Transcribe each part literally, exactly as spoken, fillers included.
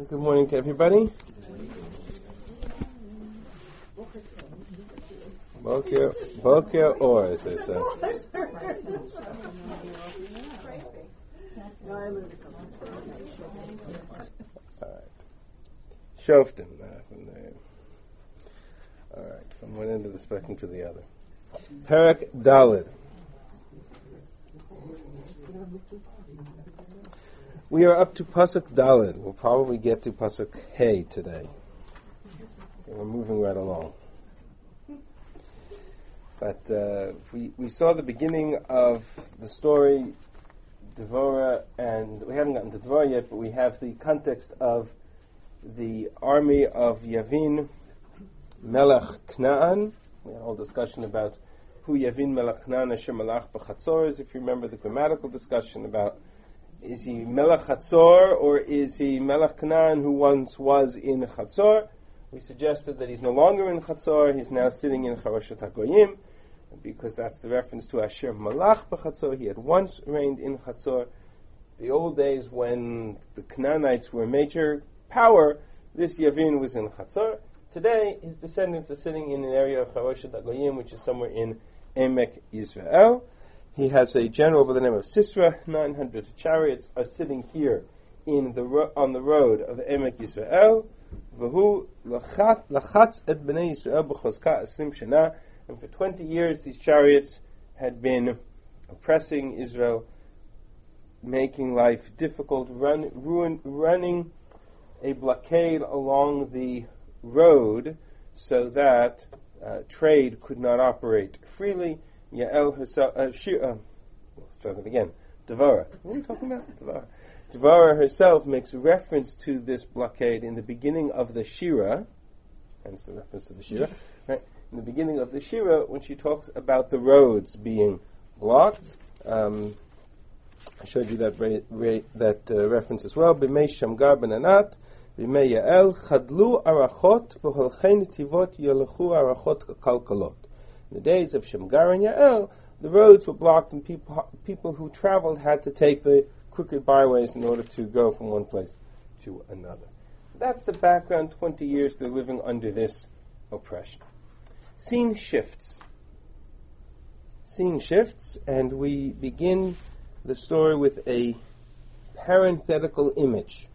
Good morning to everybody. Boker, Boker or, as they say. All right. Shoftim. All right, from one end of the spectrum to the other. Perek Daled. We are up to Pasuk Daled. We'll probably get to Pasuk Hey today. So we're moving right along. But uh, we we saw the beginning of the story, Devorah, and we haven't gotten to Devorah yet, but we have the context of the army of Yavin, Melech Knaan. We had a whole discussion about who Yavin Melech Knaan Asher Melach B'Chatzor is, if you remember the grammatical discussion about is he Melech Chatzor or is he Melech Knaan who once was in Chatzor. We suggested that he's no longer in Chatzor, he's now sitting in Charoshet HaGoyim, because that's the reference to Asher Malach B'Chatzor. He had once reigned in Chatzor. The old days when the Canaanites were a major power, this Yavin was in Chatzor. Today, his descendants are sitting in an area of Charoshet HaGoyim, which is somewhere in Emek Yisrael. He has a general by the name of Sisra. nine hundred chariots are sitting here in the ro- on the road of Emek Yisrael. V'hu lachatz et b'nei Yisrael b'chozka esrim shana. And for twenty years, these chariots had been oppressing Israel, making life difficult, run, ruin, running a blockade along the road so that uh, trade could not operate freely. Yael herself, uh, she, uh, start it again, Devorah. What are we talking about? Devorah. Devorah herself makes reference to this blockade in the beginning of the Shira, hence the reference to the Shira, right? In the beginning of the Shira, when she talks about the roads being blocked. Um, I showed you that ra- ra- that uh, reference as well. B'mei Shamgar ben Anat, b'mei Yael, chadlu arachot v'holchei netivot yelechu arachot kalkalot. In the days of Shamgar and Yael, the roads were blocked and people people who traveled had to take the crooked byways in order to go from one place to another. That's the background. twenty years they're living under this oppression. Scene shifts. Scene shifts, and we begin the story with a parenthetical image.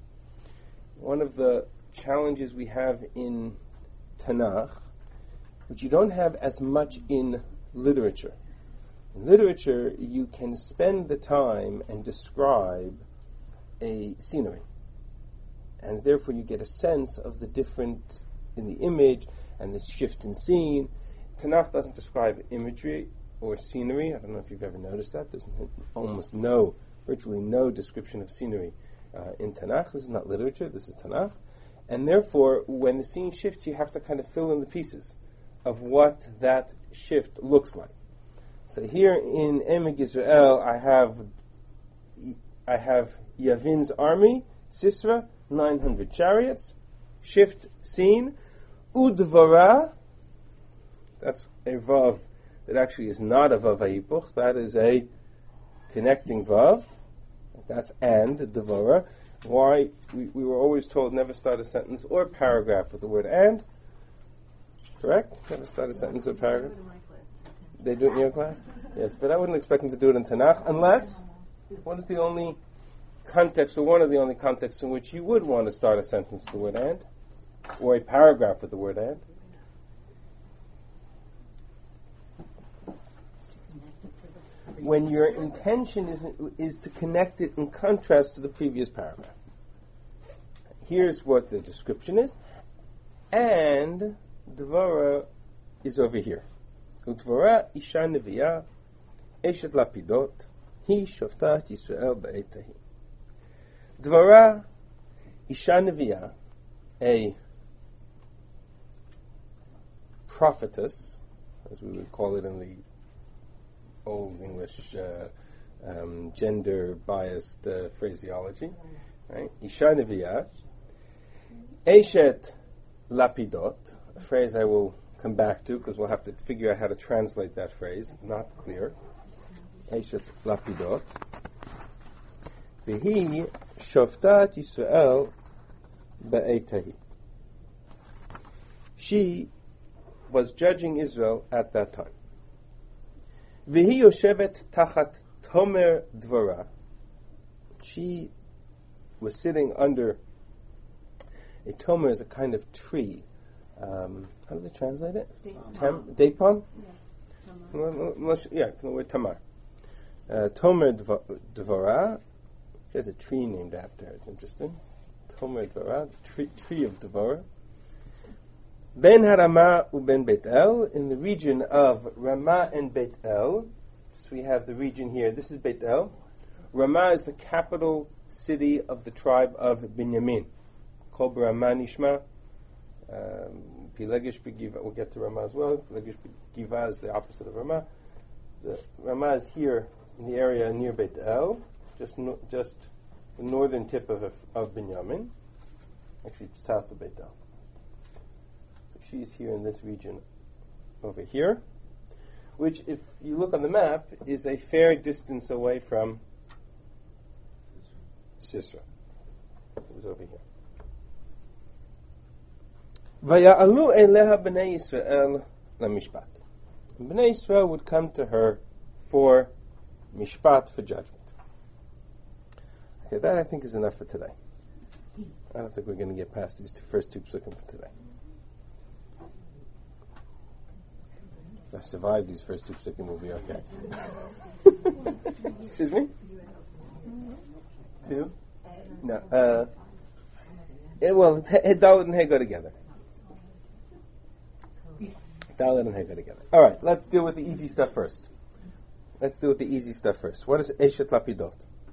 One of the challenges we have in Tanakh, which you don't have as much in literature. In literature, you can spend the time and describe a scenery. And therefore you get a sense of the difference in the image and this shift in scene. Tanakh doesn't describe imagery or scenery. I don't know if you've ever noticed that. There's almost no, virtually no description of scenery uh, in Tanakh. This is not literature, this is Tanakh. And therefore, when the scene shifts, you have to kind of fill in the pieces of what that shift looks like. So here in Emek Yisrael, I have I have Yavin's army, Sisra, nine hundred chariots, shift scene, Udvara, that's a vav that actually is not a vav ha'hipuch, that is a connecting vav, that's and, Dvara. Why? We, we were always told never start a sentence or a paragraph with the word and. Correct? Never start a sentence or a paragraph. They do it in your class? Yes, but I wouldn't expect them to do it in Tanakh unless, what is the only context, or one of the only contexts in which you would want to start a sentence with the word and, or a paragraph with the word and? When your intention is is to connect it in contrast to the previous paragraph. Here's what the description is. And Dvorah is over here. Udvara isha neviya, eshet lapidot, hi shoftat Yisrael ba'etahi. Dvara isha neviya, a prophetess, as we would call it in the old English uh, um, gender-biased uh, phraseology, right? Isha neviya, eshet lapidot, a phrase I will come back to because we'll have to figure out how to translate that phrase. Not clear. Eshet lapidot. V'hi shoftat Yisrael ba'etahi. She was judging Israel at that time. V'hi yoshevet tachat tomer dvora. She was sitting under a tomer is a kind of tree. Um, how do they translate it? Tem- date palm? Yeah, yeah, from the word tamar. Uh, tomer dvora. She has a tree named after her. It's interesting. Tomer dvora, tree, tree of Dvora. Ben Harama uben Beit El, in the region of Ramah and Beit El. So we have the region here. This is Beit El. Ramah is the capital city of the tribe of Binyamin. Kol Ramah Nishma. Pilegish Begiva. We'll get to Ramah as well. Pilegish Begiva is the opposite of Ramah. The Ramah is here in the area near Beit El, just no, just the northern tip of of Binyamin. Actually, it's south of Beit El. She's here in this region over here, which, if you look on the map, is a fair distance away from Sisera. It was over here. Vaya'alu eleha b'nei Yisrael lamishpat. B'nei Yisrael would come to her for mishpat, for judgment. Okay, that I think is enough for today. I don't think we're going to get past these two, first two psukim for today. If I survive these first two psukim, we'll be okay. Excuse me? Two? No. Uh, it, well, Dalet and He go together. Dalet and He go together. All right, let's deal with the easy stuff first. Let's deal with the easy stuff first. What is Eshet Lapidot?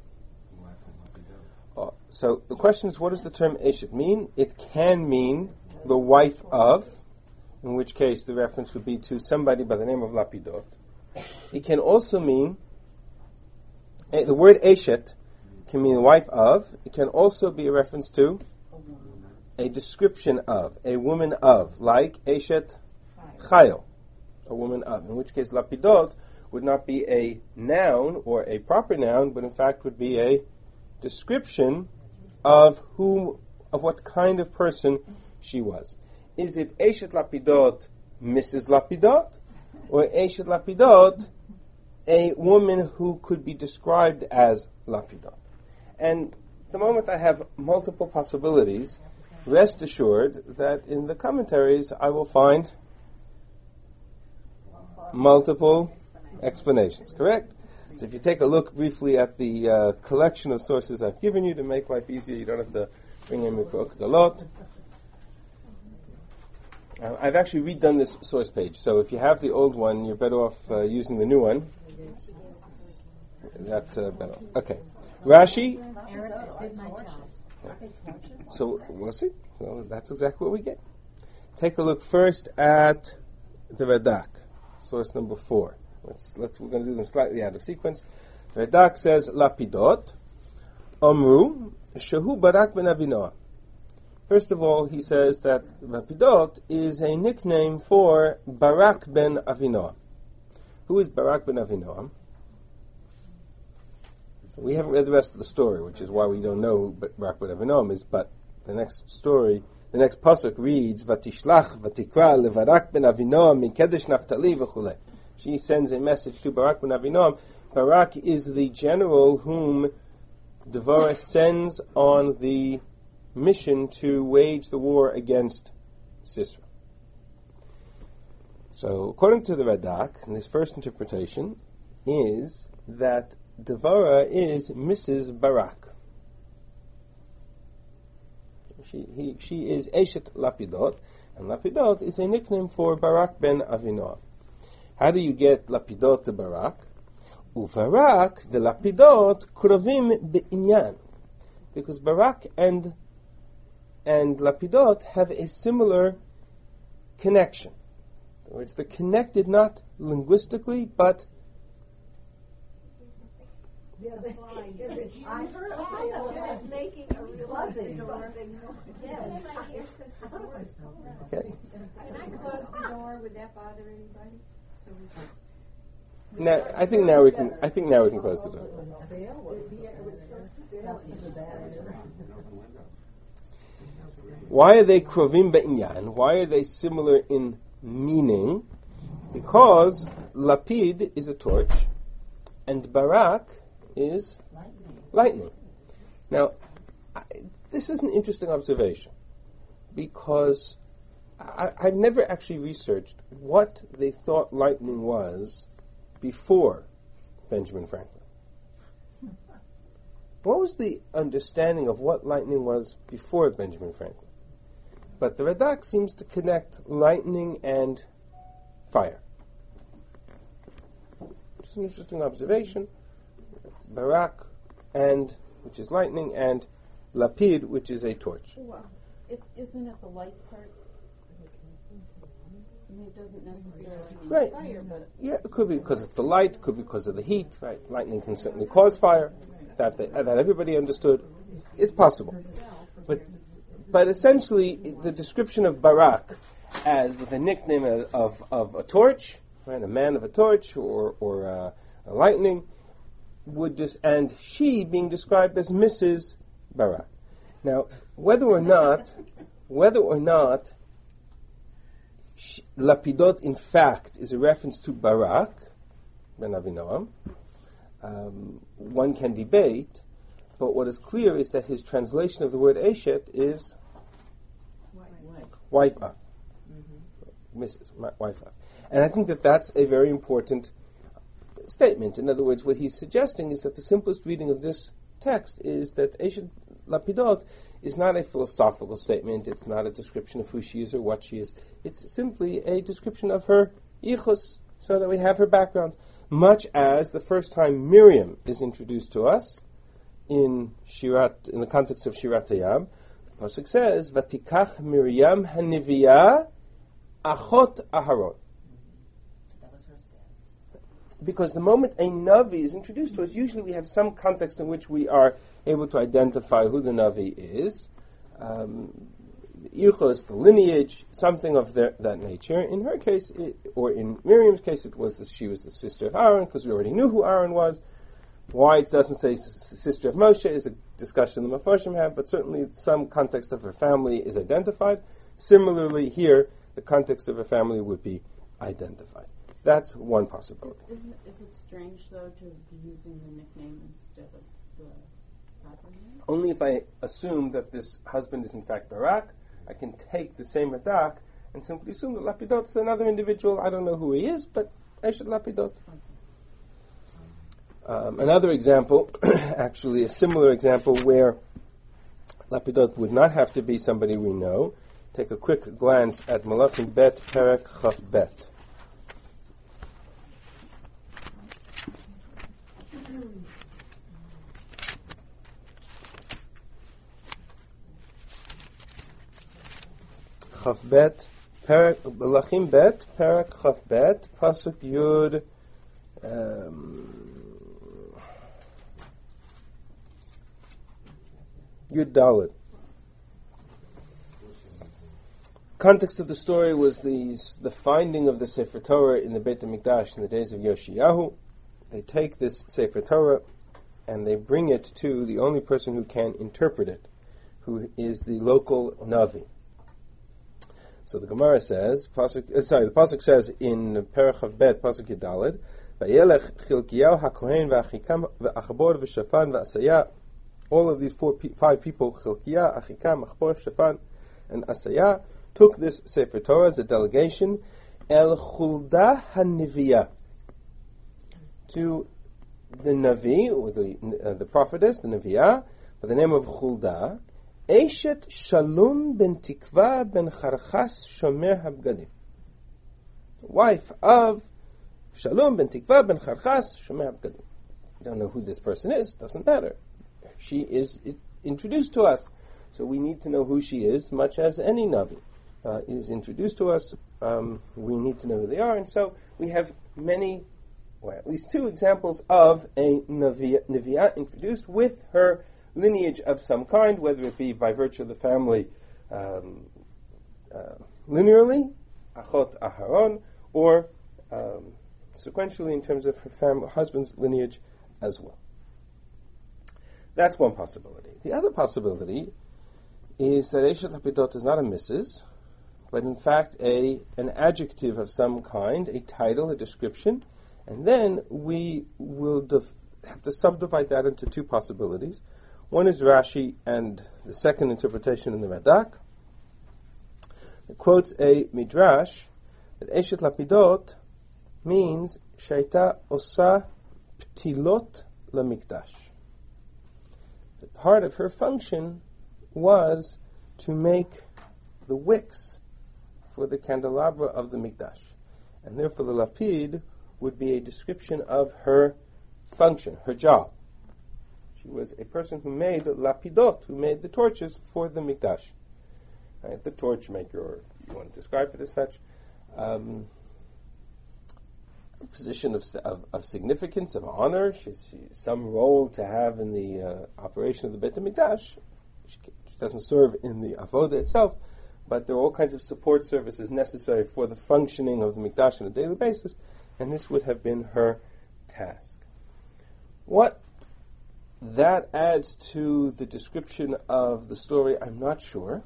Oh, so the question is, what does the term Eshet mean? It can mean the wife of, in which case the reference would be to somebody by the name of Lapidot. It can also mean, eh, the word Eshet can mean the wife of. It can also be a reference to a description of, a woman of, like Eshet Chayil, a woman of, in which case Lapidot would not be a noun or a proper noun, but in fact would be a description of whom, of what kind of person she was. Is it Eshet Lapidot, Missus Lapidot, or Eshet Lapidot, a woman who could be described as Lapidot? And the moment I have multiple possibilities, rest assured that in the commentaries I will find multiple explanations, correct? So if you take a look briefly at the uh, collection of sources I've given you to make life easier, you don't have to bring in Mikvot a lot. Uh, I've actually redone this source page, so if you have the old one, you're better off uh, using the new one. That's uh, better. Okay. Rashi. So, we'll see. Well, that's exactly what we get. Take a look first at the Radak, source number four. Let's, let's, we're going to do them slightly out of sequence. Radak says, Lapidot, Omru, Shehu Barak ben Avinoam. First of all, he says that Lapidot is a nickname for Barak ben Avinoam. Who is Barak ben Avinoam? So we haven't read the rest of the story, which is why we don't know who Barak ben Avinoam is, but the next story, the next pasuk reads, Vatishlach vatikra levarak ben Avinoam mikedesh naftali v'chulei. She sends a message to Barak ben Avinoam. Barak is the general whom Devorah sends on the mission to wage the war against Sisera. So, according to the Radak, in this first interpretation, is that Devorah is Missus Barak. She, he, she is Eshet Lapidot, and Lapidot is a nickname for Barak ben Avinoam. How do you get Lapidot to Barak? Uvarak the Lapidot kuravim be'inyan, because Barak and and Lapidot have a similar connection. In other words, they're connected not linguistically, but Yeah, they, I heard I was making a real buzzing. okay. Can I close the door? Would that bother anybody? So we Now, I think now we can. I think now we can close the door. Why are they krovim be'inyan? Why are they similar in meaning? Because lapid is a torch, and barak is lightning. lightning. Now, I, this is an interesting observation, because I, I've never actually researched what they thought lightning was before Benjamin Franklin. What was the understanding of what lightning was before Benjamin Franklin? But the Radak seems to connect lightning and fire. Which is an interesting observation. Barak, and which is lightning, and lapid, which is a torch. Wow. It, isn't it the light part? I mean, it doesn't necessarily mean right. fire, but... Yeah, it could be because it's the light, it could be because of the heat, right? Lightning can certainly cause fire. That they, that everybody understood. It's possible. But but essentially, the description of Barak as with a nickname of, of, of a torch, right, a man of a torch, or, or uh, a lightning, would just, and she being described as Missus Barak. Now, whether or not, whether or not she, Lapidot in fact is a reference to Barak, Ben Avinoam, Um, one can debate, but what is clear is that his translation of the word Eshet is wife, wife of, mm-hmm. Missus Ma- wife of. And I think that that's a very important statement. In other words, what he's suggesting is that the simplest reading of this text is that Eshet Lapidot is not a philosophical statement, it's not a description of who she is or what she is, it's simply a description of her yichus, so that we have her background. Much as the first time Miriam is introduced to us in Shirat, in the context of Shirat Hayam, the pasuk says, "Vatikach Miriam haniviyah achot Aharon." That was her stance. Because the moment a Navi is introduced to us, usually we have some context in which we are able to identify who the Navi is. Um, Yichus, the lineage, something of the, that nature. In her case, it, or in Miriam's case, it was that she was the sister of Aaron, because we already knew who Aaron was. Why it doesn't say s- sister of Moshe is a discussion the Mefarshim have, but certainly some context of her family is identified. Similarly, here, the context of her family would be identified. That's one possibility. Is, is, it, is it strange, though, to be using the nickname instead of the proper name? Only if I assume that this husband is in fact Barak, I can take the same Radak and simply assume that Lapidot is another individual. I don't know who he is, but Eshet Lapidot. Um, another example, actually a similar example where Lapidot would not have to be somebody we know. Take a quick glance at Malachim Bet Perek Chaf Bet. Chaf Bet, Perek, Malachim Bet, Perek Chaf Bet, Pasuk Yud, um, Yud Dalet. Context of the story was the the finding of the Sefer Torah in the Beit HaMikdash in the days of Yoshiyahu. They take this Sefer Torah and they bring it to the only person who can interpret it, who is the local Navi. So the Gemara says, Pasuk, uh, sorry, the Pasuk says in Perek Chav Bet, Pasuk Yudalid, Vayelech Chilkiyahu HaKohen V'Achikam V'Achabor V'Shafan V'Asaya. All of these four, five people, Chilkiah, Achikam, Achbor, Shafan, and Asaya, took this Sefer Torah as a delegation, El Chulda HaNiviyah, to the Navi, or the uh, the prophetess, the Naviyah, by the name of Chulda, Eshet Shalom ben Tikva ben Charchas Shomer HaBgadim, wife of Shalom ben Tikva ben Charchas Shomer HaBgadim. We don't know who this person is, doesn't matter. She is it, introduced to us, so we need to know who she is, much as any Navi uh, is introduced to us. Um, we need to know who they are, and so we have many, well, at least two examples of a Nevi'ah introduced with her lineage of some kind, whether it be by virtue of the family um, uh, linearly, Achot Aharon, or um, sequentially in terms of her family, husband's lineage as well. That's one possibility. The other possibility is that Eshet Lapidot is not a missus, but in fact a an adjective of some kind, a title, a description, and then we will def- have to subdivide that into two possibilities. One is Rashi, and the second interpretation in the Radak. It quotes a midrash that Eshet Lapidot means Shaita Osa Ptilot LaMikdash. The part of her function was to make the wicks for the candelabra of the Mikdash. And therefore the lapid would be a description of her function, her job. She was a person who made lapidot, who made the torches for the Mikdash. Right, the torch maker, or if you want to describe it as such. Um, a position of, of, of significance, of honor, she, she, some role to have in the uh, operation of the Beit HaMikdash. She, she doesn't serve in the avoda itself, but there are all kinds of support services necessary for the functioning of the Mikdash on a daily basis, and this would have been her task. What that adds to the description of the story, I'm not sure.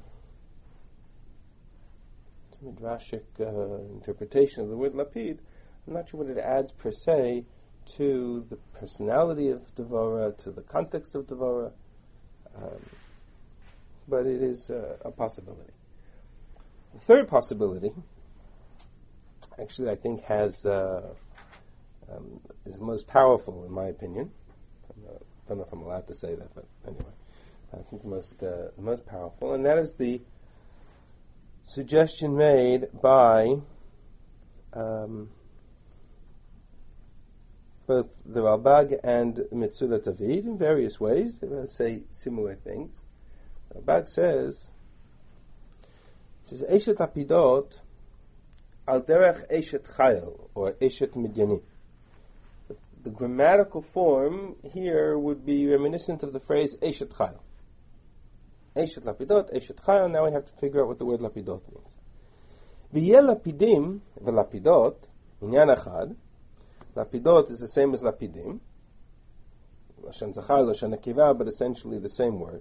It's a midrashic uh, interpretation of the word lapid. I'm not sure what it adds per se to the personality of Devorah, to the context of Devorah, um, but it is uh, a possibility. The third possibility, actually, I think has uh, um, is the most powerful, in my opinion. I don't know if I'm allowed to say that, but anyway, I think the most uh, the most powerful, and that is the suggestion made by um, both the Ralbag and Metzulat David in various ways. They say similar things. The Ralbag says, says Eshet Lapidot al derech Eshet Chayil, or Eshet Midyanim. The, the grammatical form here would be reminiscent of the phrase Eshet Chayil. Eshet Lapidot, Eshet Chayil. Now we have to figure out what the word Lapidot means. V'yeh Lapidim v'Lapidot inyan echad. Lapidot is the same as Lapidim. Lashon Zachar, Lashon Nekeva, but essentially the same word.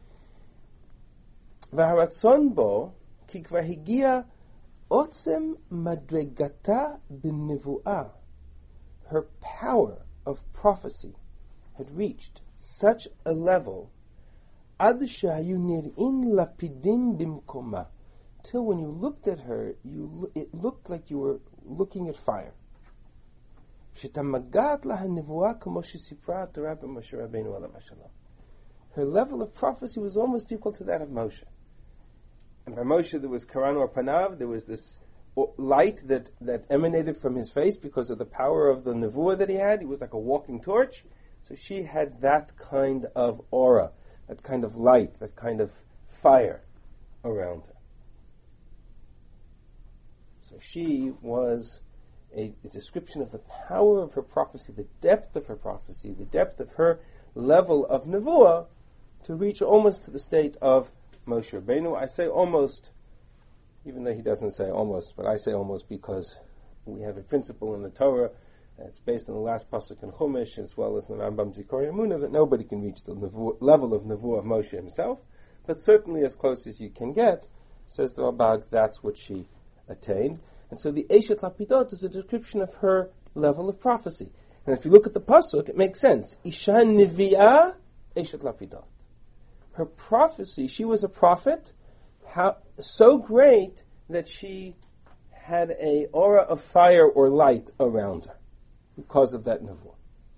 V'haratzon bo ki kvar higia otzem madregata b'nevuah. Her power of prophecy had reached such a level ad shehayu nir'in lapidim bimkoma, till when you looked at her, you it looked like you were looking at fire. Her level of prophecy was almost equal to that of Moshe. And by Moshe there was Karan or Panav, there was this light that, that emanated from his face because of the power of the nevuah that he had. He was like a walking torch. So she had that kind of aura, that kind of light, that kind of fire around her. So she was A, a description of the power of her prophecy, the depth of her prophecy, the depth of her level of nevuah to reach almost to the state of Moshe Rabbeinu. I say almost, even though he doesn't say almost, but I say almost because we have a principle in the Torah that's based on the last pasuk in Chumash, as well as in the Rambam Zikor Yamuna, that nobody can reach the nevuah, level of nevuah of Moshe himself, but certainly as close as you can get, says the Ralbag, that's what she attained. And so the Eshet Lapidot is a description of her level of prophecy. And if you look at the pasuk, it makes sense. Isha Nevi'ah Eshet Lapidot. Her prophecy, she was a prophet, how, so great that she had a aura of fire or light around her because of that nevuah.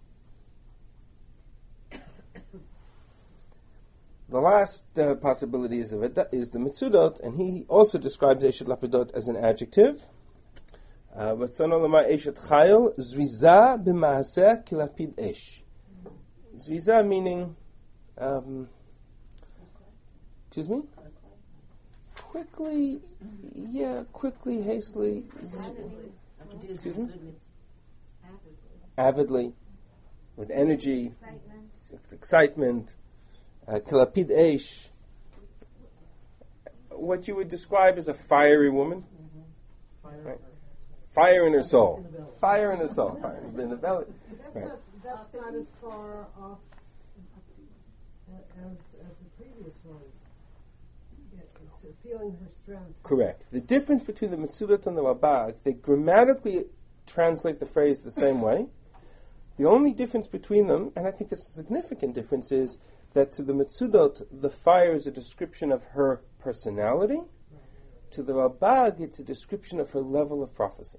The last uh, possibility is the, is the Mitzudot, and he also describes Eshet Lapidot as an adjective. Vatzon Olamar Eshet Chayil Zviza b'Maaseh Kilapid Esh. Zviza meaning, um, excuse me? Quickly, yeah, quickly, hastily. Excuse me? Avidly, with energy, Excitement. with excitement. Uh, Kilapid Esh, what you would describe as a fiery woman. Fire, Right. Fire in her soul. Fire in her soul. Fire in the belly. Right. That's not as far off as, as the previous words. feeling her strength. Correct. The difference between the Metzudot and the Rabag, they grammatically translate the phrase the same way. The only difference between them, and I think it's a significant difference, is that to the Metzudot, the fire is a description of her personality. To the Rabag, it's a description of her level of prophecy.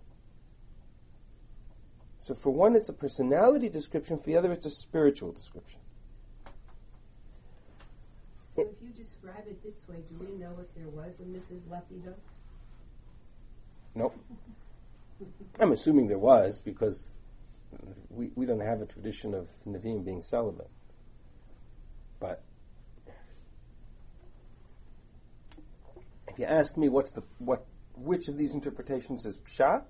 So for one, it's a personality description. For the other, it's a spiritual description. So if you describe it this way, do we know if there was a Missus Lapido? Nope. I'm assuming there was, because we we don't have a tradition of Nevi'im being celibate. But if you ask me what's the what which of these interpretations is pshat,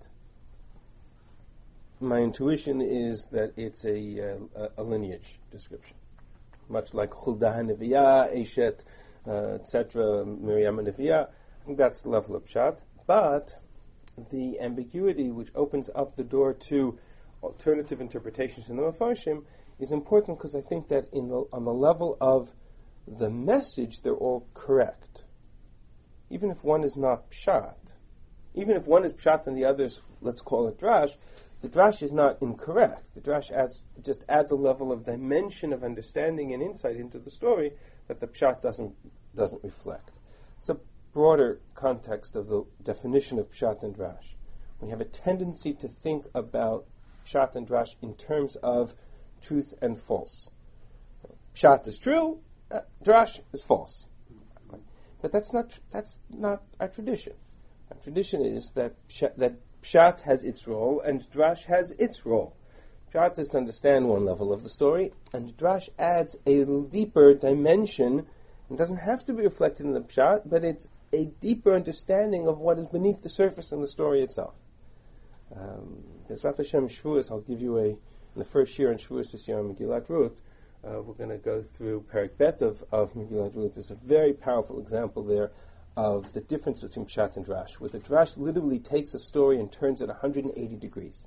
my intuition is that it's a uh, a, a lineage description, much like Huldah Nevi'ah, Eshet, uh, et cetera, Miriam Nevi'ah. I think that's the level of pshat. But the ambiguity, which opens up the door to alternative interpretations in the Mefarshim, is important because I think that in the, on the level of the message, they're all correct. Even if one is not pshat, even if one is pshat and the others, let's call it drash, the drash is not incorrect. The drash adds just adds a level of dimension of understanding and insight into the story that the pshat doesn't doesn't reflect. It's a broader context of the definition of pshat and drash. We have a tendency to think about pshat and drash in terms of truth and false. Pshat is true, uh, drash is false. But that's not that's not our tradition. Our tradition is that pshat, that pshat has its role and drash has its role. Pshat is to understand one level of the story, and drash adds a deeper dimension. It doesn't have to be reflected in the pshat, but it's a deeper understanding of what is beneath the surface in the story itself. Um, Bezrat Hashem Shavuos, I'll give you a, in the first year in Shavuos this year on Megillat Ruth, uh, we're going to go through Perek Bet of, of Megillat Ruth. There's a very powerful example there of the difference between pshat and drash, where the drash literally takes a story and turns it one hundred eighty degrees.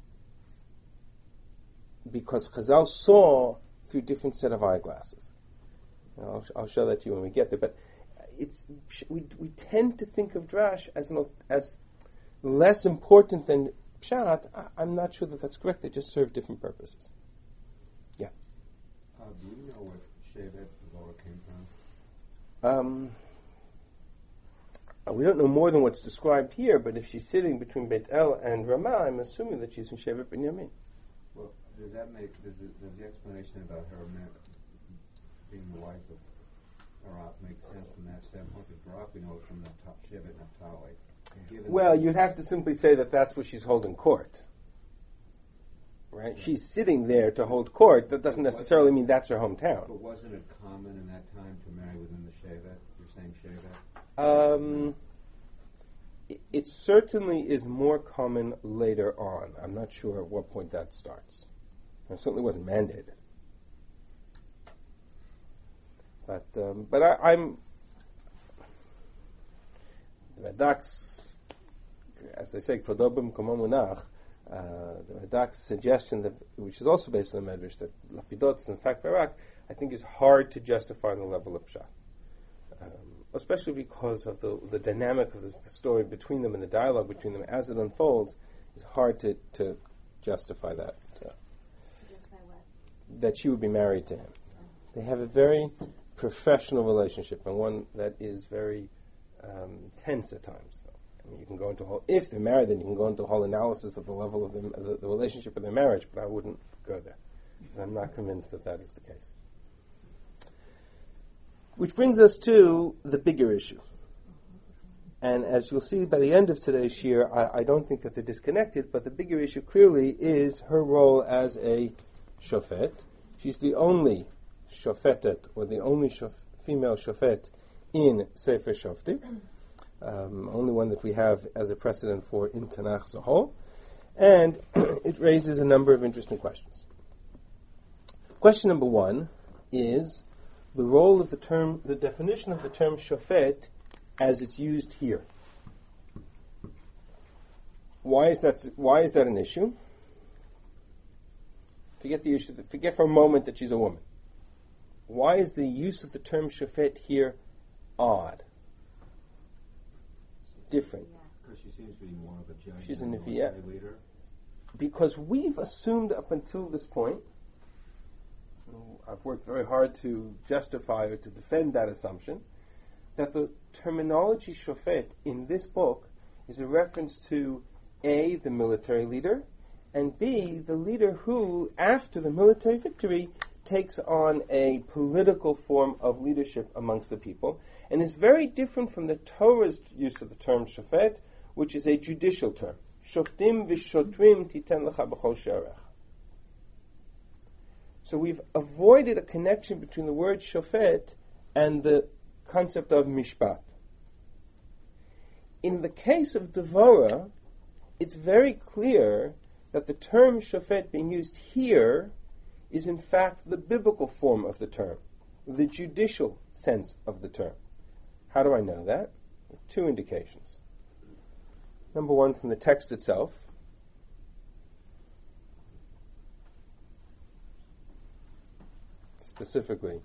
Because Chazal saw through different set of eyeglasses. Now, I'll, I'll show that to you when we get there, but it's we we tend to think of drash as an, as less important than pshat. I, I'm not sure that that's correct. They just serve different purposes. Yeah. Uh, do you know what Shevet Devorah came from? Um, we don't know more than what's described here, but if she's sitting between Beit El and Ramah, I'm assuming that she's in Shevet Binyamin. Well, does that make does the, does the explanation about her ma- being the wife of Barak make sense from that standpoint? Because Barak we know from the top Shevet Naphtali. Given Well, you'd have to simply say that that's where she's holding court. Right? Right. She's sitting there to hold court. That doesn't necessarily mean that's her hometown. But wasn't it common in that time to marry within the Shevet? You're saying Shevet? Um, it, it certainly is more common later on. I'm not sure at what point that starts. It certainly wasn't mandated. But um, but I, I'm the Radak's, as they say, Kvodobim Komomunach. Uh, the Radak's suggestion, that, which is also based on the Medrash, that Lapidot is in fact Barak, I think is hard to justify on the level of Pshat. Um, especially because of the the dynamic of the, the story between them and the dialogue between them as it unfolds, is hard to, to justify that. Uh, Justify what? that she would be married to him. They have a very professional relationship, and one that is very um, tense at times. I mean, you can go into a whole, if they're married, then you can go into a whole analysis of the level of the, the, the relationship of their marriage, but I wouldn't go there, because I'm not convinced that that is the case. Which brings us to the bigger issue. And as you'll see by the end of today's shir, I, I don't think that they're disconnected, but the bigger issue clearly is her role as a shofet. She's the only shofetet, or the only shof, female shofet in Sefer Shoftim, um, only one that we have as a precedent for in Tanakh as a whole, and it raises a number of interesting questions. Question number one is the role of the term, the definition of the term shofet as it's used here. Why is that? Why is that an issue? Forget the issue. Forget for a moment that she's a woman. Why is the use of the term shofet here odd? different. Because she seems to be more of a judge. She's than a a Nevi'ah. military leader. Because we've assumed up until this point, I've worked very hard to justify or to defend that assumption, that the terminology shofet in this book is a reference to A, the military leader, and B, the leader who, after the military victory, takes on a political form of leadership amongst the people, and is very different from the Torah's use of the term shofet, which is a judicial term. Shoftim v'shotrim titen lecha b'chol she'arech. So we've avoided a connection between the word shofet and the concept of mishpat. In the case of Devorah, it's very clear that the term shofet being used here is in fact the biblical form of the term, the judicial sense of the term. How do I know that? Two indications. Number one, from the text itself. Specifically,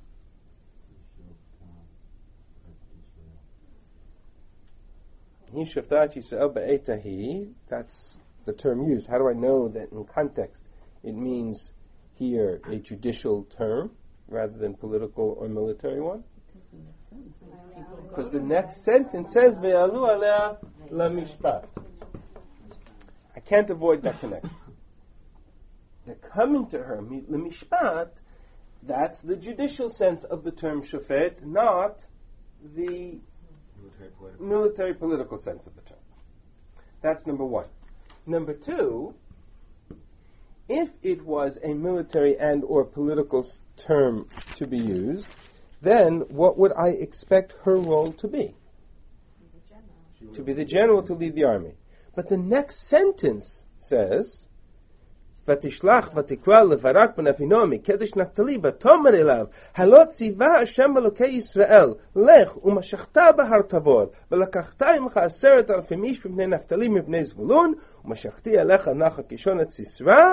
Hi shoftat Yisrael ba'etahi, that's the term used. How do I know that in context it means here a judicial term rather than political or military one? Because the next sentence says ve'alu alea lamishpat. I can't avoid that connection. They're coming to her lamishpat. That's the judicial sense of the term shofet, not the Military political. military political sense of the term. That's number one. Number two, if it was a military and or political s- term to be used, then what would I expect her role to be? To be the general to lead the army. But the next sentence says, ותשלח ותקרא לברק בן אבינועם מקדש נפתלי ותאמר אליו הלא ציווה השם אלוקי ישראל לך ומשכת בהר תבור ולקחת עמך עשרת אלפים איש מבני נפתלי מבני זבולון ומשכתי עליך נחל קישון את סיסרא.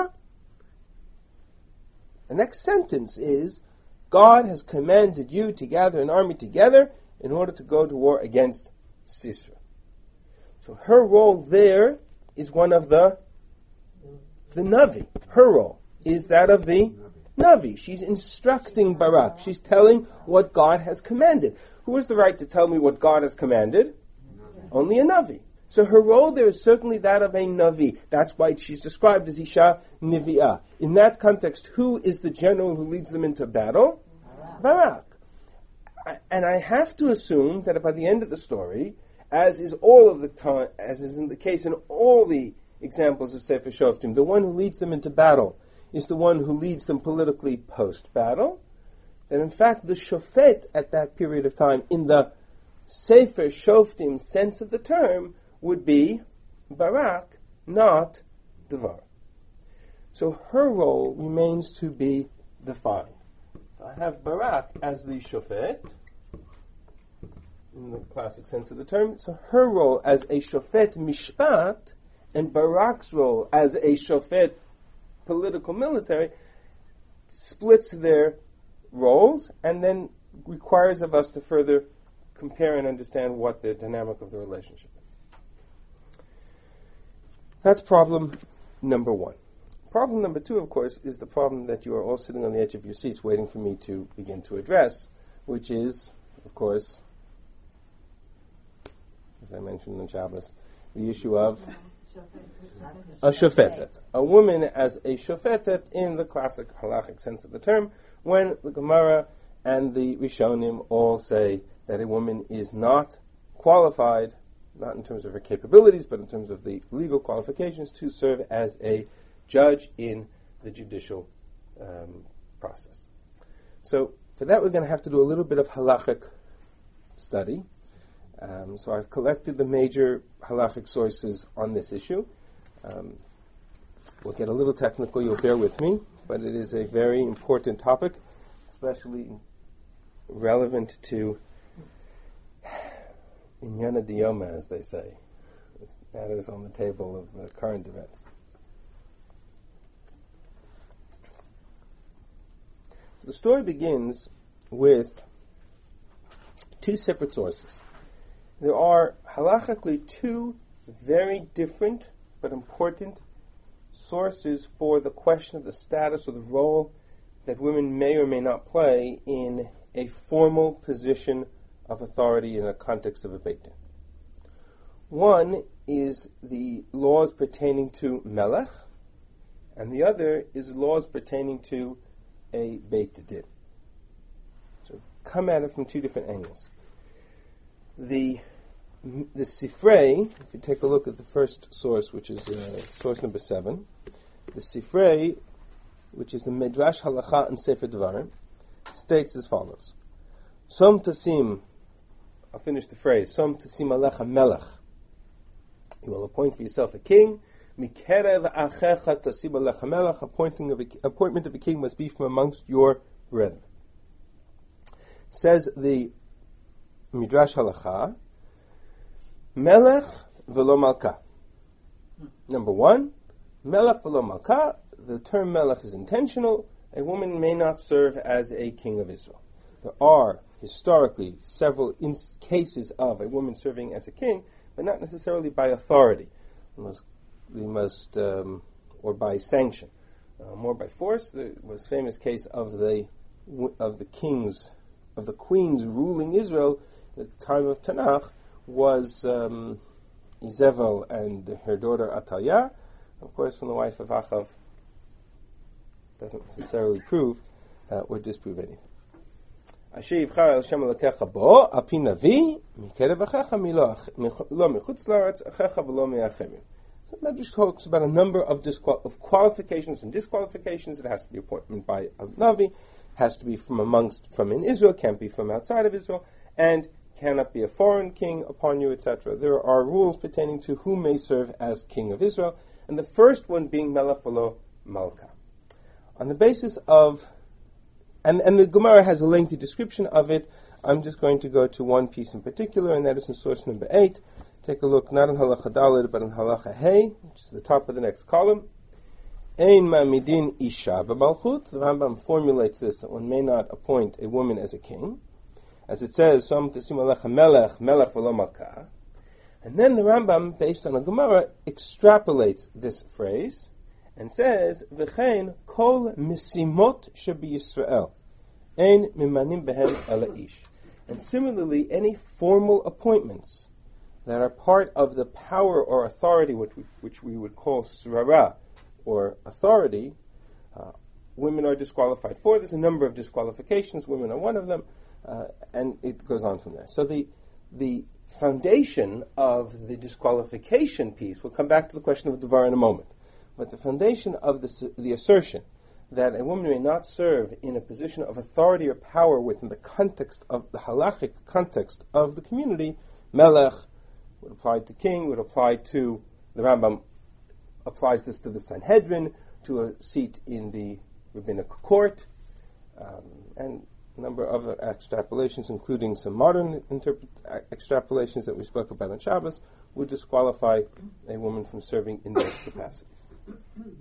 The next sentence is, God has commanded you to gather an army together in order to go to war against Sisera. So her role there is one of the the Navi. Her role is that of the Navi. She's instructing Barak. She's telling what God has commanded. Who has the right to tell me what God has commanded? Only a Navi. So her role there is certainly that of a Navi. That's why she's described as Isha Nivi'ah. In that context, who is the general who leads them into battle? Barak. I, and I have to assume that by the end of the story, as is all of the time, as is in the case in all the examples of Sefer Shoftim, the one who leads them into battle is the one who leads them politically post-battle. Then in fact, the Shofet at that period of time, in the Sefer Shoftim sense of the term, would be Barak, not Devorah. So her role remains to be defined. I have Barak as the Shofet, in the classic sense of the term. So her role as a Shofet Mishpat, and Barak's role as a Shofet political military, splits their roles and then requires of us to further compare and understand what the dynamic of the relationship is. That's problem number one. Problem number two, of course, is the problem that you are all sitting on the edge of your seats waiting for me to begin to address, which is, of course, as I mentioned in Shabbos, the issue of a shofetet. A woman as a shofetet in the classic halachic sense of the term, when the Gemara and the Rishonim all say that a woman is not qualified, not in terms of her capabilities, but in terms of the legal qualifications, to serve as a judge in the judicial um, process. So for that we're going to have to do a little bit of halachic study. Um, so I've collected the major halachic sources on this issue. Um, we'll get a little technical, you'll bear with me, but it is a very important topic, especially relevant to Inyana Diyoma, as they say. It matters on the table of uh, current events. The story begins with two separate sources. There are halachically two very different but important sources for the question of the status or the role that women may or may not play in a formal position of authority in a context of a Beit Din. One is the laws pertaining to Melech, and the other is laws pertaining to a Beit Din. So come at it from two different angles. The the Sifrei, if you take a look at the first source, which is uh, source number seven, the Sifrei, which is the Midrash Halacha and Sefer Devarim, states as follows: Som tasim, I'll finish the phrase, Som tasim alecha melech, you will appoint for yourself a king. Mikerev achecha tasim alecha melech, appointing of a, appointment of a king must be from amongst your brethren. Says the Midrash Halacha, Melech velo malka. Number one, Melech velo malka. The term Melech is intentional. A woman may not serve as a king of Israel. There are historically several inst- cases of a woman serving as a king, but not necessarily by authority, the most, the most um, or by sanction, uh, more by force. There was a famous case of the of the kings of the queens ruling Israel at the time of Tanakh was um, Izebel and her daughter Atalia, of course, from the wife of Achav. Doesn't necessarily prove uh, or disprove anything. Asher yivchar Hashem Elokecha bo al pi navi mikerev achecha lo mechutz laaretz achecha v'lo me'acherim. So Medrash talks about a number of, disqual- of qualifications and disqualifications. It has to be appointment by a navi, has to be from amongst from in Israel, can't be from outside of Israel, and cannot be a foreign king upon you, et cetera. There are rules pertaining to who may serve as king of Israel, and the first one being Melech v'lo Malka. On the basis of, and, and the Gemara has a lengthy description of it, I'm just going to go to one piece in particular, and that is in source number eight. Take a look, not in Halacha Daled, but in Halacha Hey, which is the top of the next column. Ein ma'midin isha b'malchut. The Rambam formulates this, that one may not appoint a woman as a king. As it says, Som tasim alecha melech, melech v'lo malka. And then the Rambam, based on a Gemara, extrapolates this phrase and says, V'chein kol misimot shebi Yisrael, ein mimanim behem ela ish. And similarly, any formal appointments that are part of the power or authority, which we, which we would call srara, or authority, uh, women are disqualified for. There's a number of disqualifications. Women are one of them. Uh, and it goes on from there. So the the foundation of the disqualification piece, we'll come back to the question of Devar in a moment, but the foundation of the, the assertion that a woman may not serve in a position of authority or power within the context of the halachic context of the community, melech would apply to king, would apply to, the Rambam applies this to the Sanhedrin, to a seat in the rabbinic court, um, and a number of other extrapolations, including some modern interpret- extrapolations that we spoke about on Shabbos, would disqualify a woman from serving in those capacities. Was, I mean,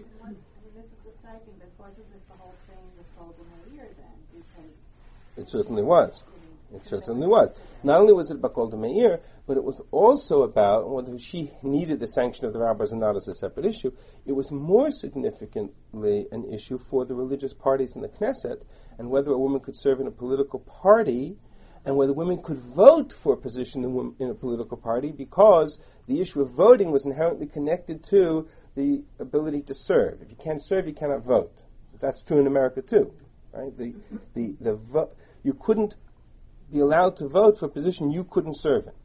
this is a side thing, but wasn't this the whole thing with Golda Meir then? Because It certainly was. It certainly was. Not only was it about Golda Meir, but it was also about whether she needed the sanction of the rabbis or not as a separate issue. It was more significantly an issue for the religious parties in the Knesset, and whether a woman could serve in a political party, and whether women could vote for a position in, in a political party, because the issue of voting was inherently connected to the ability to serve. If you can't serve, you cannot vote. That's true in America too, right? The the the vo- you couldn't be allowed to vote for a position you couldn't serve in.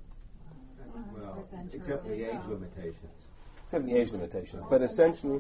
Well, except for the age limitations. Except for the age limitations. But essentially,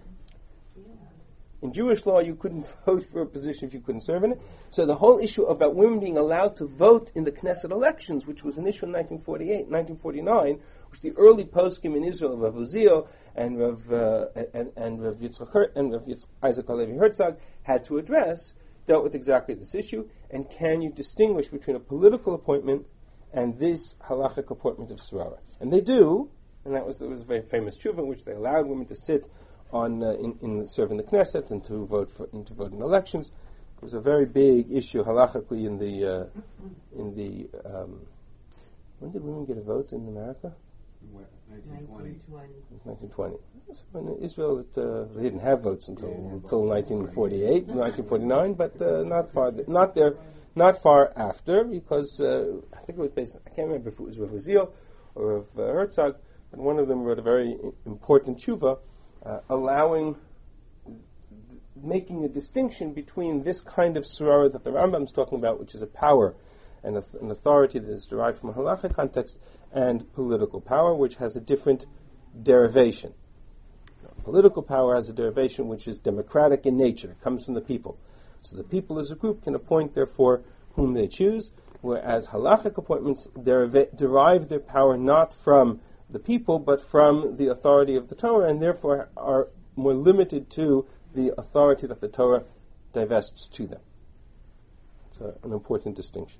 in Jewish law, you couldn't vote for a position if you couldn't serve in it. So the whole issue about women being allowed to vote in the Knesset elections, which was an issue in nineteen forty-eight, nineteen forty-nine, which the early poskim in Israel, Rav Uziel and Rav, uh, and, and Rav Yitzchak Her- and Rav Yitz- Isaac Halevi Herzog had to address, dealt with exactly this issue, and can you distinguish between a political appointment and this halachic appointment of Surara? And they do, and that was, there was a very famous tshuva in which they allowed women to sit on uh, in, in serving the Knesset and to vote for and to vote in elections. It was a very big issue halachically in the uh, in the um, When did women get a vote in America? nineteen twenty. nineteen twenty. So in Israel, it, uh, they didn't have votes until until nineteen forty-eight, nineteen forty-nine, but uh, not far, th- not there, not far after, because uh, I think it was based. I can't remember if it was Rav Uziel or Rav uh, Herzog, but one of them wrote a very important tshuva, uh, allowing, making a distinction between this kind of sororah that the Rambam is talking about, which is a power and a, an authority that is derived from a halachic context, and political power, which has a different derivation. Political power has a derivation which is democratic in nature. It comes from the people. So the people as a group can appoint, therefore, whom they choose, whereas halachic appointments derive, derive their power not from the people, but from the authority of the Torah, and therefore are more limited to the authority that the Torah divests to them. It's a, an important distinction.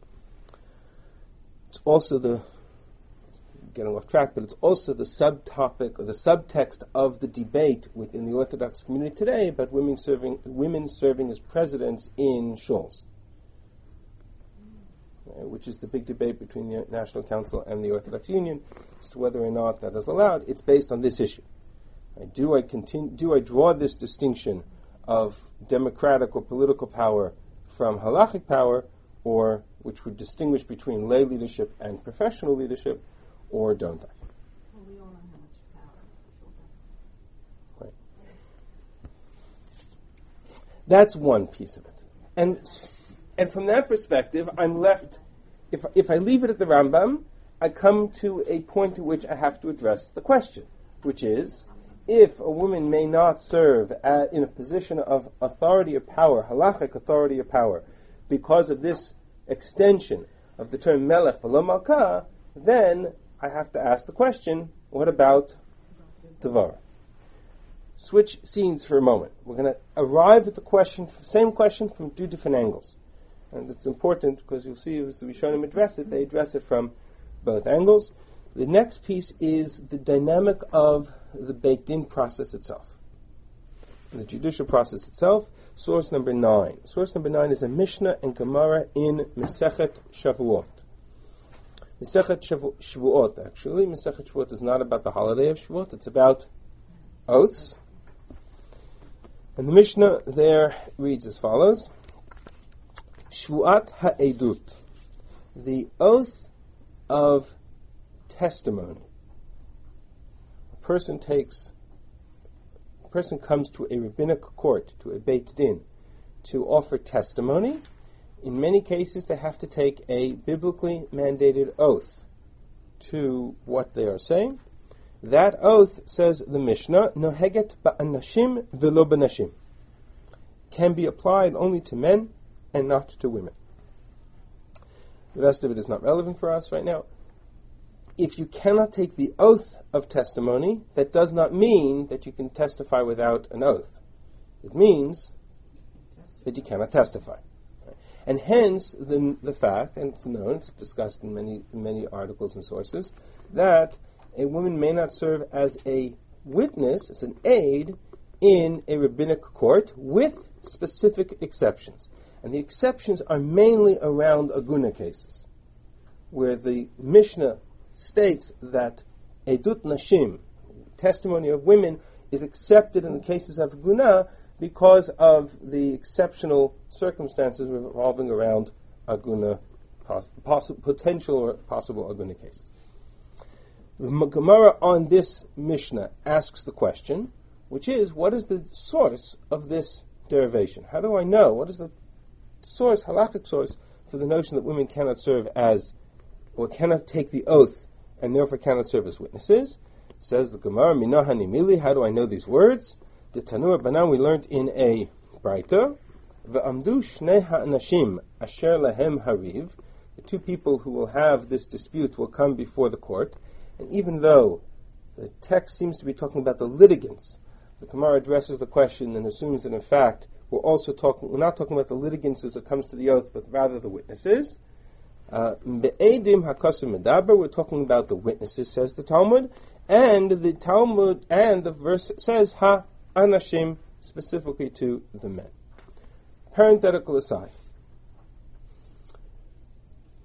It's also the getting off track, but it's also the subtopic or the subtext of the debate within the Orthodox community today about women serving women serving as presidents in shuls, uh, which is the big debate between the National Council and the Orthodox Union as to whether or not that is allowed. It's based on this issue. Right? Do I continue? Do I draw this distinction of democratic or political power from halachic power, or which would distinguish between lay leadership and professional leadership? Or don't I? Well, we all know how much power. Right. That's one piece of it. And and from that perspective, I'm left, if, if I leave it at the Rambam, I come to a point at which I have to address the question, which is, if a woman may not serve at, in a position of authority or power, halachic authority or power, because of this extension of the term melech v'lo malkah, then I have to ask the question, what about Devorah? Switch scenes for a moment. We're going to arrive at the question, same question from two different angles. And it's important because you'll see as we show them address it, they address it from both angles. The next piece is the dynamic of the baked-in process itself. The judicial process itself, source number nine. Source number nine is a Mishnah and Gemara in Masechet Shavuot. Masechet Shavu- Shavuot, actually. Masechet Shavuot is not about the holiday of Shavuot, it's about oaths. And the Mishnah there reads as follows. Shvuat ha'edut, the oath of testimony. A person takes, a person comes to a rabbinic court, to a Beit Din, to offer testimony. In many cases, they have to take a biblically mandated oath to what they are saying. That oath, says the Mishnah, noheget ba'anashim v'lo b'nashim, can be applied only to men and not to women. The rest of it is not relevant for us right now. If you cannot take the oath of testimony, that does not mean that you can testify without an oath. It means that you cannot testify. And hence the the fact, and it's known, it's discussed in many many articles and sources, that a woman may not serve as a witness, as an aid, in a rabbinic court, with specific exceptions. And the exceptions are mainly around aguna cases, where the Mishnah states that edut nashim, testimony of women, is accepted in the cases of aguna because of the exceptional circumstances revolving around aguna, poss- poss- potential or possible aguna cases. The Gemara on this Mishnah asks the question, which is, what is the source of this derivation? How do I know? What is the source, halakhic source, for the notion that women cannot serve as, or cannot take the oath, and therefore cannot serve as witnesses? Says the Gemara, Minahani Mili, how do I know these words? The Tanur Banan, we learned in a Braita, V'amdu shnei ha'anashim asher lahem hariv, the two people who will have this dispute will come before the court, and even though the text seems to be talking about the litigants, the Gemara addresses the question and assumes that in fact we're also talking, we're not talking about the litigants as it comes to the oath, but rather the witnesses. Be'edim hakasim medaber, we're talking about the witnesses, says the Talmud, and the Talmud, and the verse says ha anashim, specifically to the men. Parenthetical aside.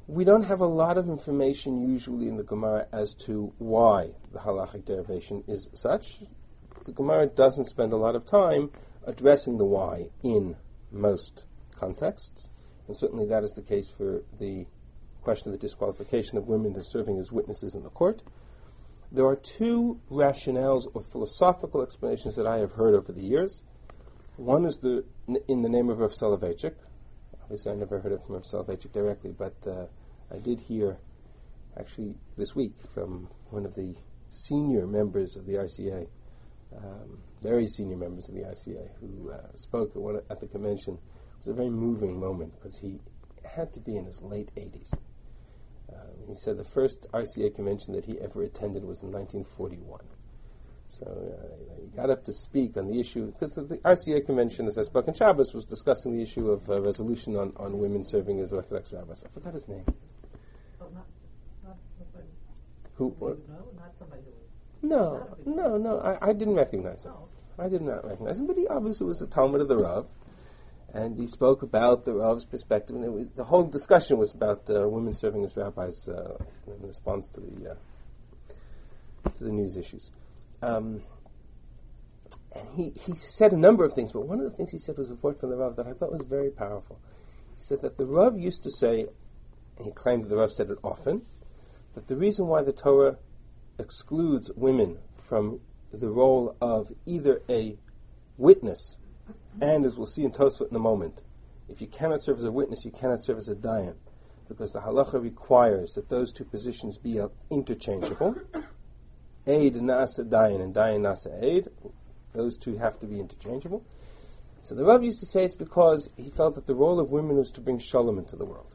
We don't have a lot of information usually in the Gemara as to why the halachic derivation is such. The Gemara doesn't spend a lot of time addressing the why in most contexts, and certainly that is the case for the question of the disqualification of women as serving as witnesses in the court. There are two rationales or philosophical explanations that I have heard over the years. One is the in the name of Rav Soloveitchik. Obviously, I never heard of Rav Soloveitchik directly, but uh, I did hear, actually this week, from one of the senior members of the I C A, um, very senior members of the I C A, who uh, spoke at, one, at the convention. It was a very moving moment because he had to be in his late eighties. Um, he said the first I C A convention that he ever attended was in nineteen forty-one. So uh, he got up to speak on the issue, because the I C A convention, as I spoke in Shabbos, was discussing the issue of uh, resolution on, on women serving as Orthodox rabbis. I forgot his name. Oh, not, not somebody. Who? who What? you know, not somebody who. No, no, no. I, I didn't recognize him. No. I did not recognize him, but he obviously was a Talmud of the Rav, and he spoke about the Rav's perspective, and it was, the whole discussion was about uh, women serving as rabbis uh, in response to the uh, to the news issues. Um, and he, he said a number of things, but one of the things he said was a word from the Rav that I thought was very powerful. He said that the Rav used to say, and he claimed that the Rav said it often, that the reason why the Torah excludes women from the role of either a witness, and as we'll see in Tosfot in a moment, if you cannot serve as a witness, you cannot serve as a dayan, because the halacha requires that those two positions be uh, interchangeable. Aid nasa dayan and dayan nasa aid, those two have to be interchangeable. So the Rav used to say it's because he felt that the role of women was to bring shalom into the world.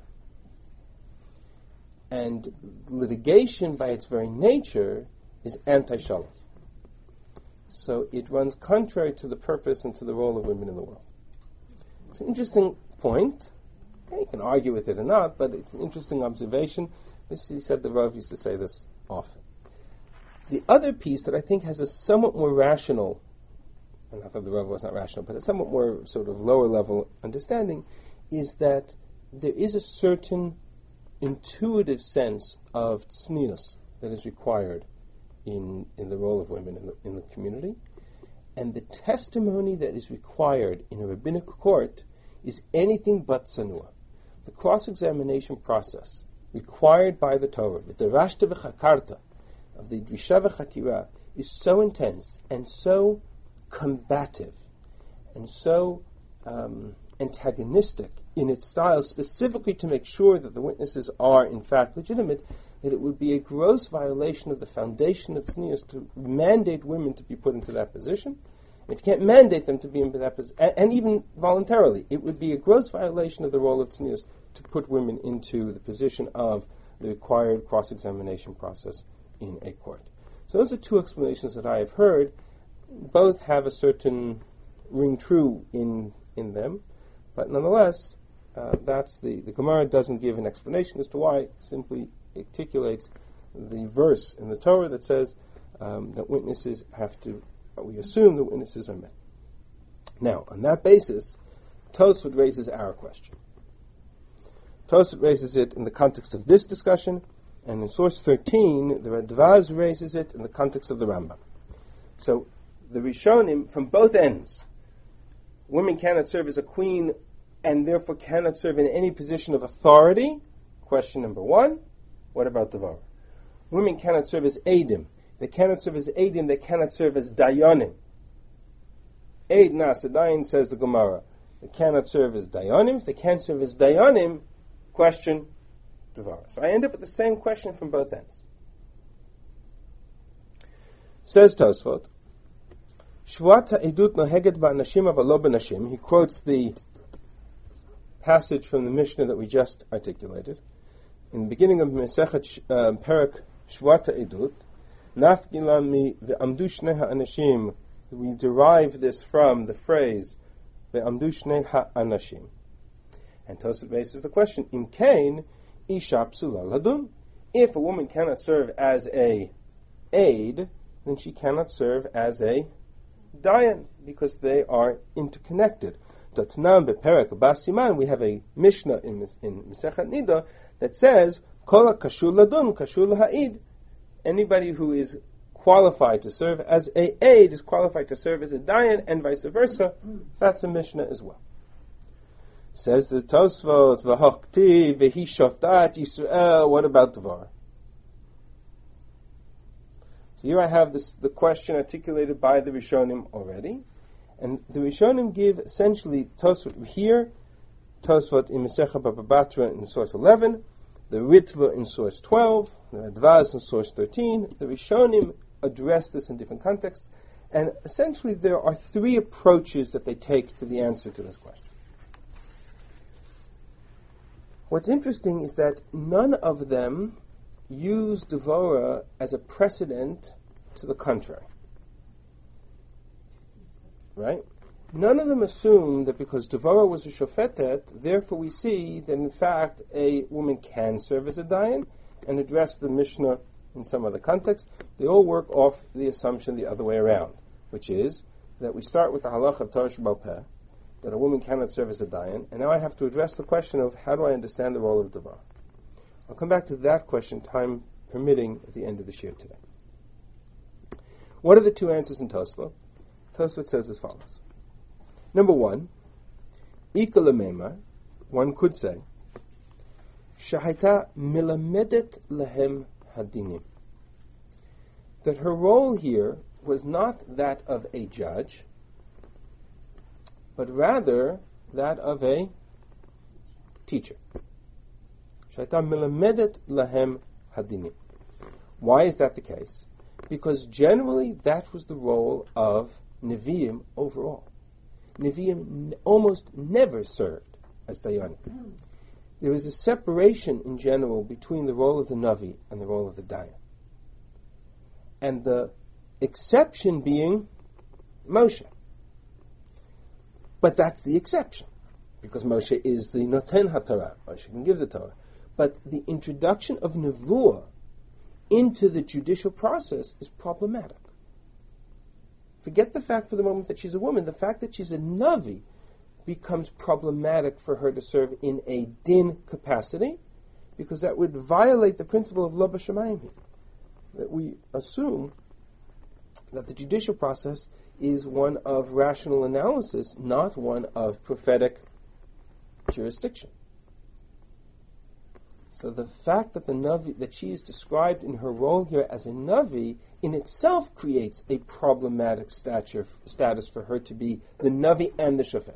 And litigation, by its very nature, is anti-shalom. So it runs contrary to the purpose and to the role of women in the world. It's an interesting point. You can argue with it or not, but it's an interesting observation. This, he said the Rav used to say this often. The other piece that I think has a somewhat more rational, and I thought the Rav was not rational, but a somewhat more sort of lower level understanding, is that there is a certain intuitive sense of tznius that is required in, in the role of women in the, in the community. And the testimony that is required in a rabbinic court is anything but tzanua. The cross-examination process required by the Torah, the derashta v'chakarta, of the drisha v'chakira, is so intense and so combative and so um, antagonistic in its style, specifically to make sure that the witnesses are in fact legitimate, that it would be a gross violation of the foundation of tznius to mandate women to be put into that position. And if you can't mandate them to be in that position, and, and even voluntarily, it would be a gross violation of the role of tznius to put women into the position of the required cross-examination process in a court. So those are two explanations that I have heard. Both have a certain ring true in in them, but nonetheless, uh, that's the the Gemara doesn't give an explanation as to why. It simply articulates the verse in the Torah that says um, that witnesses have to. We assume that witnesses are men. Now, on that basis, Tosfot raises our question. Tosfot raises it in the context of this discussion, and in source thirteen, the Radvaz raises it in the context of the Rambam. So, the Rishonim, from both ends, women cannot serve as a queen and therefore cannot serve in any position of authority. Question number one. What about Devorah? Women cannot serve as Eidim. They cannot serve as Eidim, they cannot serve as Dayanim. Eid Nasa Dayan, says the Gemara. They cannot serve as Dayanim. If they can't serve as Dayanim, question Devorah. So I end up with the same question from both ends. Says Tosfot, Shvuat ha'edut noheget ba'anashim avalo b'nashim. He quotes the passage from the Mishnah that we just articulated. In the beginning of Mesechet uh, Perek Shvuat ha'edut, Nafgila mi ve'amdu shnei ha'anashim. We derive this from the phrase ve'amdu shnei ha'anashim. And Tosfot raises the question, Im kain isha psula ladun. If a woman cannot serve as a aid, then she cannot serve as a dayan, because they are interconnected. Datnam beperek basiman, we have a Mishnah in in Masechet Nida that says, Kol kashur ladun, kashur ha'id. Anybody who is qualified to serve as a aid is qualified to serve as a dayan, and vice versa. That's a Mishnah as well. Says the Tosfot, v'hochti v'hi shoftat Yisrael. What about Dvar? So here I have this, the question articulated by the Rishonim already, and the Rishonim give essentially Tosfot here, Tosfot in Mesecha Baba Batra in source eleven, the Ritva in source twelve, the Radvaz in source thirteen. The Rishonim address this in different contexts, and essentially there are three approaches that they take to the answer to this question. What's interesting is that none of them use Devora as a precedent to the contrary. Right? None of them assume that because Devora was a shofetet, therefore we see that in fact a woman can serve as a dayan and address the Mishnah in some other context. They all work off the assumption the other way around, which is that we start with the halacha of Torah Shebal Peh, that a woman cannot serve as a dayan, and now I have to address the question of how do I understand the role of Devar. I'll come back to that question, time permitting, at the end of the shir today. What are the two answers in Tosfot? Tosfot says as follows. Number one, Ika lemema, one could say, Shahaita milamedet lehem hadinim. That her role here was not that of a judge, but rather that of a teacher. Shaita milamedet lahem hadinim. Why is that the case? Because generally that was the role of Nevi'im overall. Nevi'im n- almost never served as dayanim. There is a separation in general between the role of the Navi and the role of the dayan. And the exception being Moshe. But that's the exception, because Moshe is the Noten HaTorah. Moshe can give the Torah. But the introduction of Nevuah into the judicial process is problematic. Forget the fact for the moment that she's a woman. The fact that she's a Navi becomes problematic for her to serve in a din capacity, because that would violate the principle of Lo B'Shamayim, that we assume that the judicial process is one of rational analysis, not one of prophetic jurisdiction. So the fact that the Navi, that she is described in her role here as a Navi, in itself creates a problematic stature, status for her to be the Navi and the Shofet.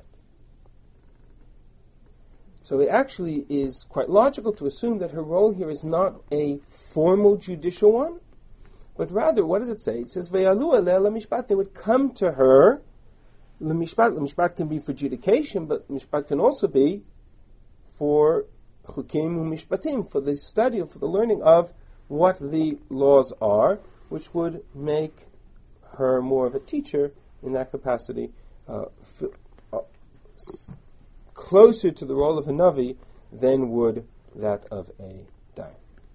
So it actually is quite logical to assume that her role here is not a formal judicial one, but rather, what does it say? It says, Ve'alu aleh lemishpat. They would come to her. Lemishpat, lemishpat can be for adjudication, but mishpat can also be for chukim u'mishpatim, for the study, for the learning of what the laws are, which would make her more of a teacher in that capacity, uh, f- uh, s- closer to the role of a Navi than would that of a dayan.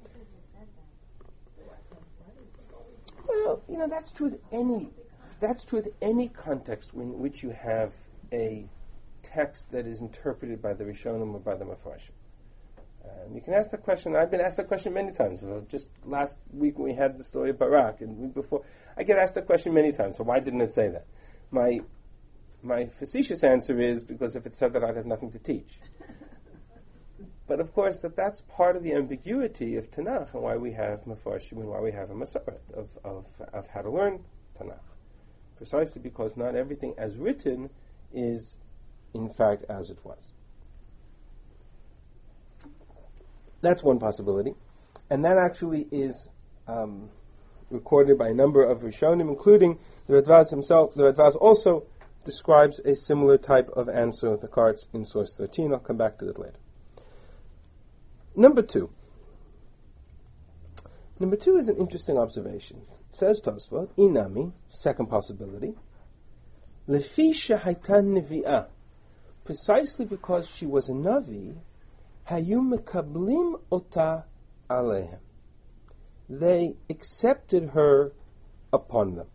Well, you know, that's true with any that's true with any context in which you have a text that is interpreted by the Rishonim or by the Mefarshim. Um, you can ask that question. I've been asked that question many times. Uh, just last week when we had the story of Barak, and the week before, I get asked that question many times. So why didn't it say that? My my facetious answer is because if it said that, I'd have nothing to teach. But of course, that that's part of the ambiguity of Tanakh and why we have Mefarshim and why we have a Masoret of, of, of how to learn Tanakh. Precisely because not everything as written is, in fact, as it was. That's one possibility. And that actually is um, recorded by a number of Rishonim, including the Radvaz himself. The Radvaz also describes a similar type of answer with the cards in source thirteen. I'll come back to that later. Number two. Number two is an interesting observation. Says Tosfot, Inami, second possibility, Lefi shehayta nevi'ah, precisely because she was a Navi, hayu mekablim ota alehem. They accepted her upon them.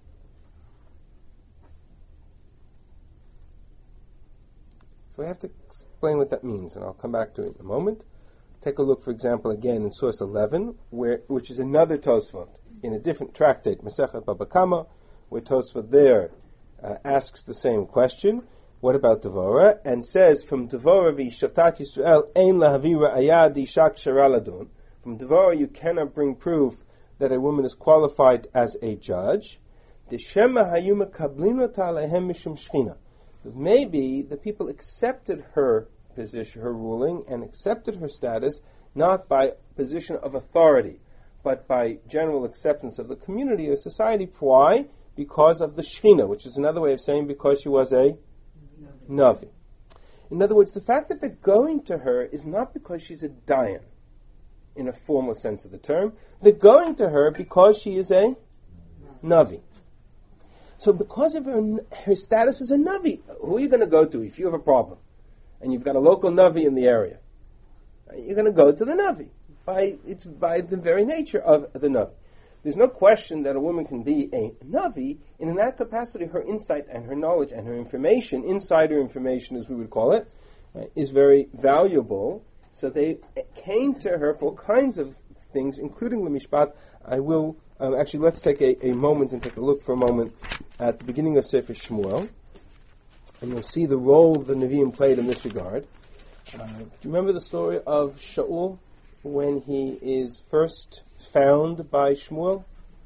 So we have to explain what that means, and I'll come back to it in a moment. Take a look, for example, again in source eleven, where which is another Tosfot in a different tractate, Masechet Baba Kama, where Tosfot there uh, asks the same question. What about Devorah? And says from Devorah v'Shaftat Yisrael ein lahavi ra'aya d'isha kshara ladun. From Devorah you cannot bring proof that a woman is qualified as a judge. D'shema hayu mekablin ota alehem mishum shchina. Because maybe the people accepted her position, her ruling, and accepted her status not by position of authority, but by general acceptance of the community or society. Why? Because of the Shechina, which is another way of saying because she was a Navi. In other words, the fact that they're going to her is not because she's a Dayan, in a formal sense of the term. They're going to her because she is a Navi. So because of her, her status as a Navi, who are you going to go to if you have a problem? And you've got a local Navi in the area. You're going to go to the Navi. By, it's by the very nature of the Navi. There's no question that a woman can be a Navi, and in that capacity her insight and her knowledge and her information, insider information as we would call it, uh, is very valuable. So they came to her for all kinds of things, including the Mishpat. I will, um, actually let's take a, a moment and take a look for a moment at the beginning of Sefer Shmuel, and you'll see the role the Nevi'im played in this regard. Uh, do you remember the story of Shaul when he is first found by Shmuel?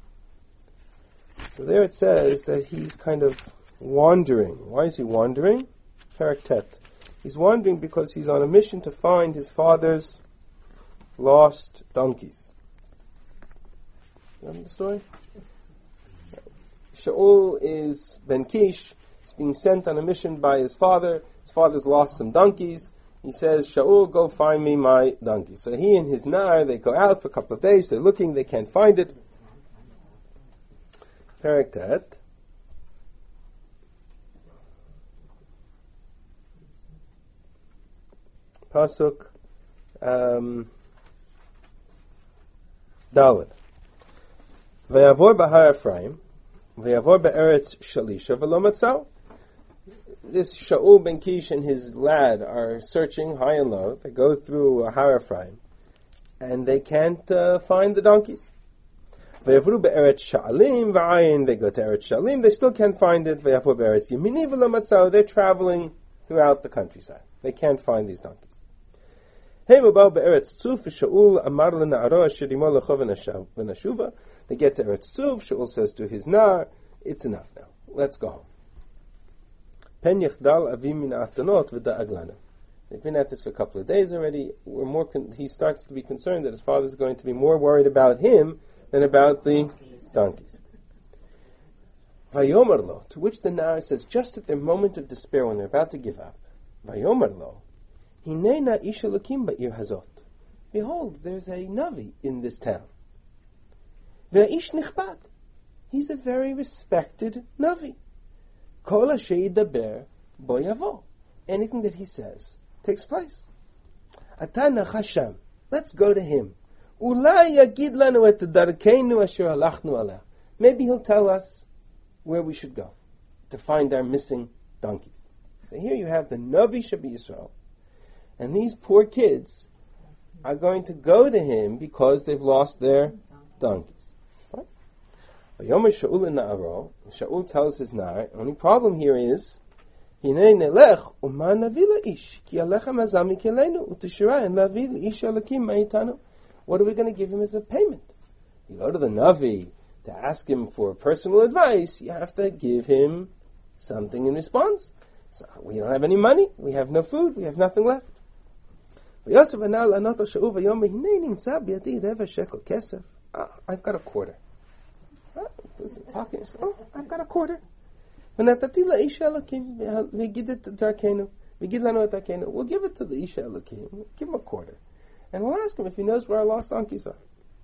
So there it says that he's kind of wandering. Why is he wandering? Perek Tet. He's wandering because he's on a mission to find his father's lost donkeys. Remember the story? Shaul is Ben Kish. He's being sent on a mission by his father. His father's lost some donkeys. He says, Shaul, go find me my donkey. So he and his nar, they go out for a couple of days. They're looking. They can't find it. Perek Tet. Pasuk um, Dalet. Vayavor b'har Ephraim, vayavor be'eretz Shalisha v'lo matzau. This Shaul ben Kish and his lad are searching high and low. They go through Har Ephraim, and they can't uh, find the donkeys. Vayavru be'eretz Sha'alim v'ayin. They go to Eretz Sha'alim. They still can't find it. Vayavor be'eretz Yemini v'lo matzau. They're traveling throughout the countryside. They can't find these donkeys. They get to Eretz Tzuv. Shaul says to his nar, it's enough now. Let's go home. They've been at this for a couple of days already. We're more con- he starts to be concerned that his father's going to be more worried about him than about the donkeys. Vayomer lo, to which the nar says, just at their moment of despair, when they're about to give up, Vayomer lo, Hinena isha lakim ba'ir hazot. Behold, there's a Navi in this town. Ve'ish nichbad. He's a very respected Navi. Kol asher yidaber bo yavo. Anything that he says takes place. Ata nachasham. Let's go to him. Ulai yagid lanu et darkeinu asher halachnu aleh. Maybe he'll tell us where we should go to find our missing donkeys. So here you have the Navi Shabi Yisrael. And these poor kids are going to go to him because they've lost their donkeys. Right? Shaul tells his nar, the only problem here is, what are we going to give him as a payment? You go to the Navi to ask him for personal advice, you have to give him something in response. So we don't have any money, we have no food, we have nothing left. Ah, I've got a quarter. Ah, oh, I've got a quarter. We'll give it to the Isha Elokim. Give him a quarter. And we'll ask him if he knows where our lost donkeys are.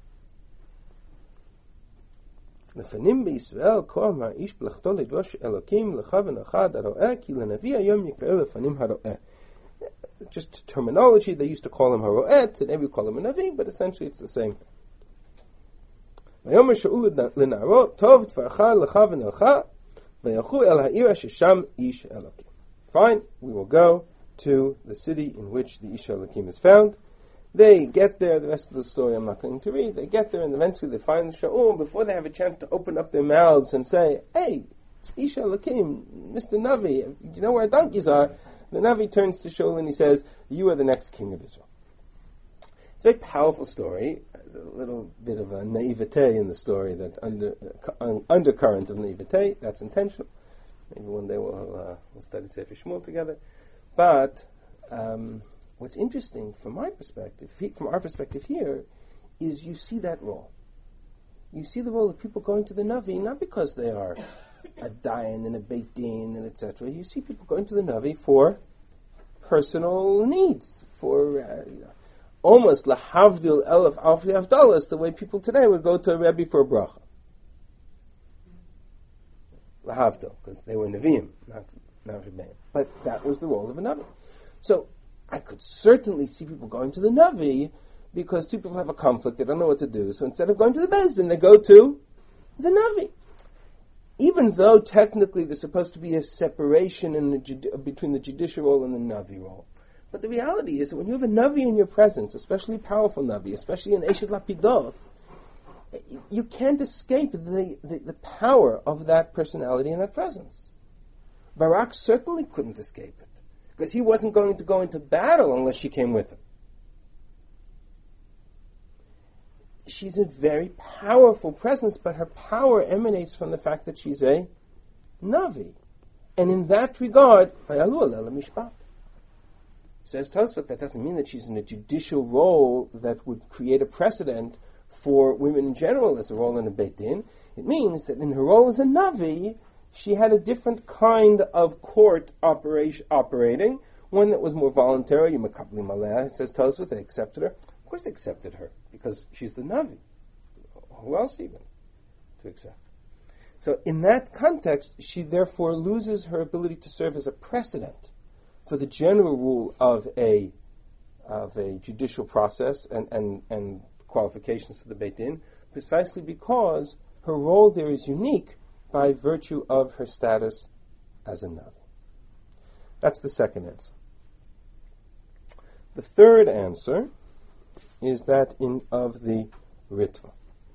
לפנים בישראל כה אמר איש בלכתו לדרוש אלוקים לך ונך הרואה כי לנביא היום יקרא לפנים הרואה. Just terminology, they used to call him Haroet, today we call him a Navi, but essentially it's the same thing. ויאמר שאול לנערו, טוב דברך לך ונלך, וילכו אל העיר ששם איש אלוקים. Fine, we will go to the city in which the Ish Elokim is found. They get there, the rest of the story I'm not going to read, they get there and eventually they find the Sha'ul. Before they have a chance to open up their mouths and say, hey, Isha Lakim, Mister Navi, do you know where our donkeys are? The Navi turns to Shaul and he says, you are the next king of Israel. It's a very powerful story. There's a little bit of a naivete in the story, that under, uh, undercurrent of naivete, that's intentional. Maybe one day we'll, uh, we'll study Sefer Shmuel together. But um, what's interesting from my perspective, from our perspective here, is you see that role. You see the role of people going to the Navi, not because they are a dayan and a beit din and et cetera. You see people going to the Navi for personal needs, for uh, you know, almost lahavdil elef alfi avdalas, the way people today would go to a rebbe for a bracha. Lahavdil, because they were neviim, not not rebbeim. But that was the role of a Navi. So I could certainly see people going to the Navi because two people have a conflict, they don't know what to do. So instead of going to the Beis Din, they go to the Navi. Even though technically there's supposed to be a separation in the judi- between the judicial role and the Navi role. But the reality is that when you have a Navi in your presence, especially a powerful Navi, especially an Eshet Lapidah, you can't escape the, the, the power of that personality and that presence. Barak certainly couldn't escape it, because he wasn't going to go into battle unless she came with him. She's a very powerful presence, but her power emanates from the fact that she's a Navi. And in that regard, says Tosfot, that doesn't mean that she's in a judicial role that would create a precedent for women in general as a role in a Beit Din. It means that in her role as a Navi, she had a different kind of court operation, operating, one that was more voluntary. Says Tosfot, they accepted her. Of course they accepted her, because she's the Navi. Who else even to accept? So in that context, she therefore loses her ability to serve as a precedent for the general rule of a of a judicial process and, and, and qualifications for the Beit Din, precisely because her role there is unique by virtue of her status as a Navi. That's the second answer. The third answer is that in of the Ritva.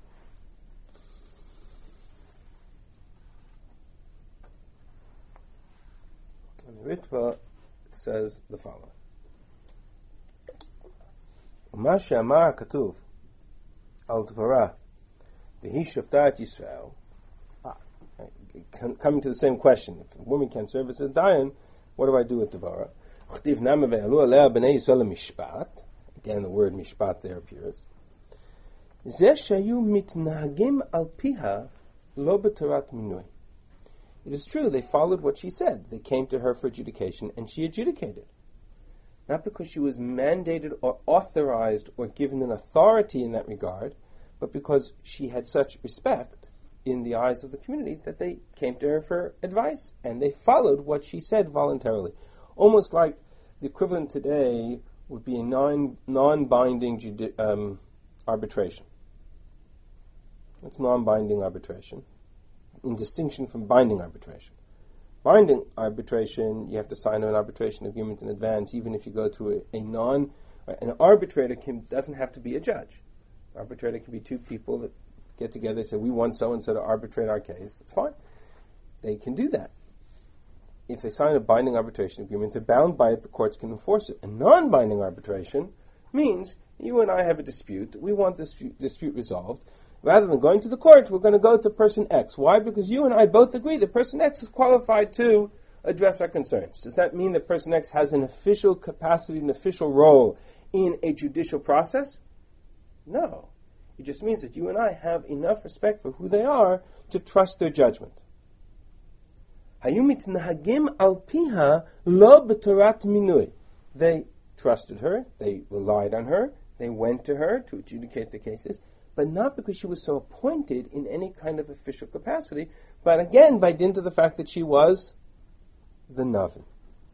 And the Ritva says the following: Uma she'amar ha'katuv al dvara v'hi shoftat Yisrael. Coming to the same question, if a woman can serve as a dayan, what do I do with dvara? Ch'tiv nama ve'alu alea b'nei Yisrael mishpat. Again, the word mishpat there appears. Zeh shayu mitnahagim al piha lo b'torat minui. It is true, they followed what she said. They came to her for adjudication, and she adjudicated. Not because she was mandated or authorized or given an authority in that regard, but because she had such respect in the eyes of the community that they came to her for advice, and they followed what she said voluntarily. Almost like the equivalent today would be a non, non-binding judi- um, arbitration. It's non-binding arbitration, in distinction from binding arbitration. Binding arbitration, you have to sign an arbitration agreement in advance, even if you go to a, a non... An arbitrator can, doesn't have to be a judge. An arbitrator can be two people that get together and say, we want so-and-so to arbitrate our case. That's fine. They can do that. If they sign a binding arbitration agreement, they're bound by it, the courts can enforce it. A non-binding arbitration means you and I have a dispute, we want this dispute, dispute resolved. Rather than going to the court, we're going to go to person X. Why? Because you and I both agree that person X is qualified to address our concerns. Does that mean that person X has an official capacity, an official role in a judicial process? No. It just means that you and I have enough respect for who they are to trust their judgment. Hayumitnahagim al piha lo b'torat minui. They trusted her, they relied on her, they went to her to adjudicate the cases, but not because she was so appointed in any kind of official capacity, but again by dint of the fact that she was the Navi.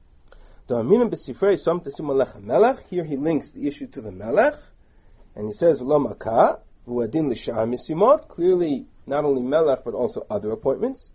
Here he links the issue to the Melech, and he says, Lo makah, v'uadin l'shah misimot, clearly not only Melech, but also other appointments.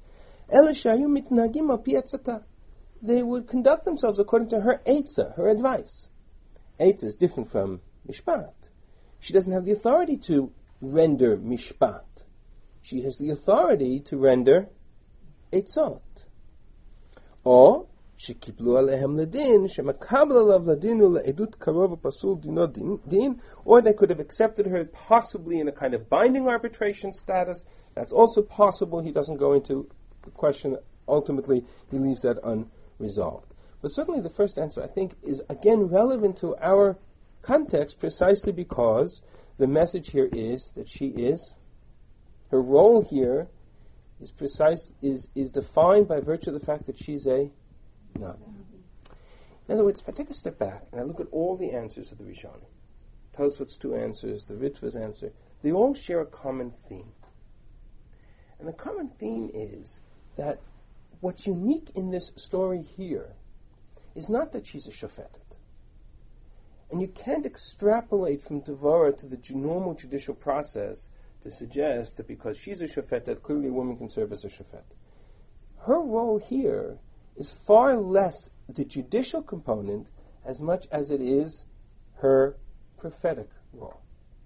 They would conduct themselves according to her eitzah, her advice. Eitzah is different from mishpat. She doesn't have the authority to render mishpat. She has the authority to render etzot. Or shekiplu alehem ledin, shemakabel alav ladinu leedut karov pasul dino din, or they could have accepted her possibly in a kind of binding arbitration status. That's also possible. He doesn't go into the question. Ultimately, he leaves that unresolved. But certainly the first answer, I think, is again relevant to our context precisely because the message here is that she is, her role here is precise, is, is defined by virtue of the fact that she's a no. In other words, if I take a step back and I look at all the answers of the Rishonim, Tosfot's two answers, the Ritva's answer, they all share a common theme. And the common theme is that what's unique in this story here is not that she's a shofetet. And you can't extrapolate from Devorah to the ju- normal judicial process to suggest that because she's a shofetet, clearly a woman can serve as a shofet. Her role here is far less the judicial component as much as it is her prophetic role.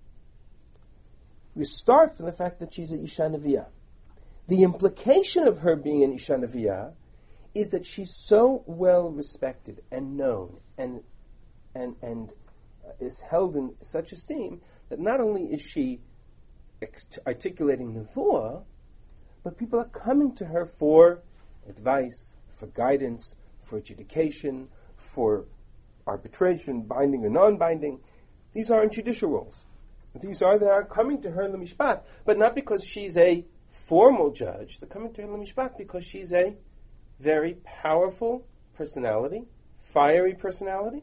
We start from the fact that she's an Isha Neviah. The implication of her being an Isha Neviah is that she's so well respected and known and and and uh, is held in such esteem that not only is she ex- articulating Nevuah, but people are coming to her for advice, for guidance, for adjudication, for arbitration, binding or non-binding. These aren't judicial roles. These are, they are coming to her in the mishpat, but not because she's a formal judge. They're coming to her in the mishpat because she's a very powerful personality, fiery personality,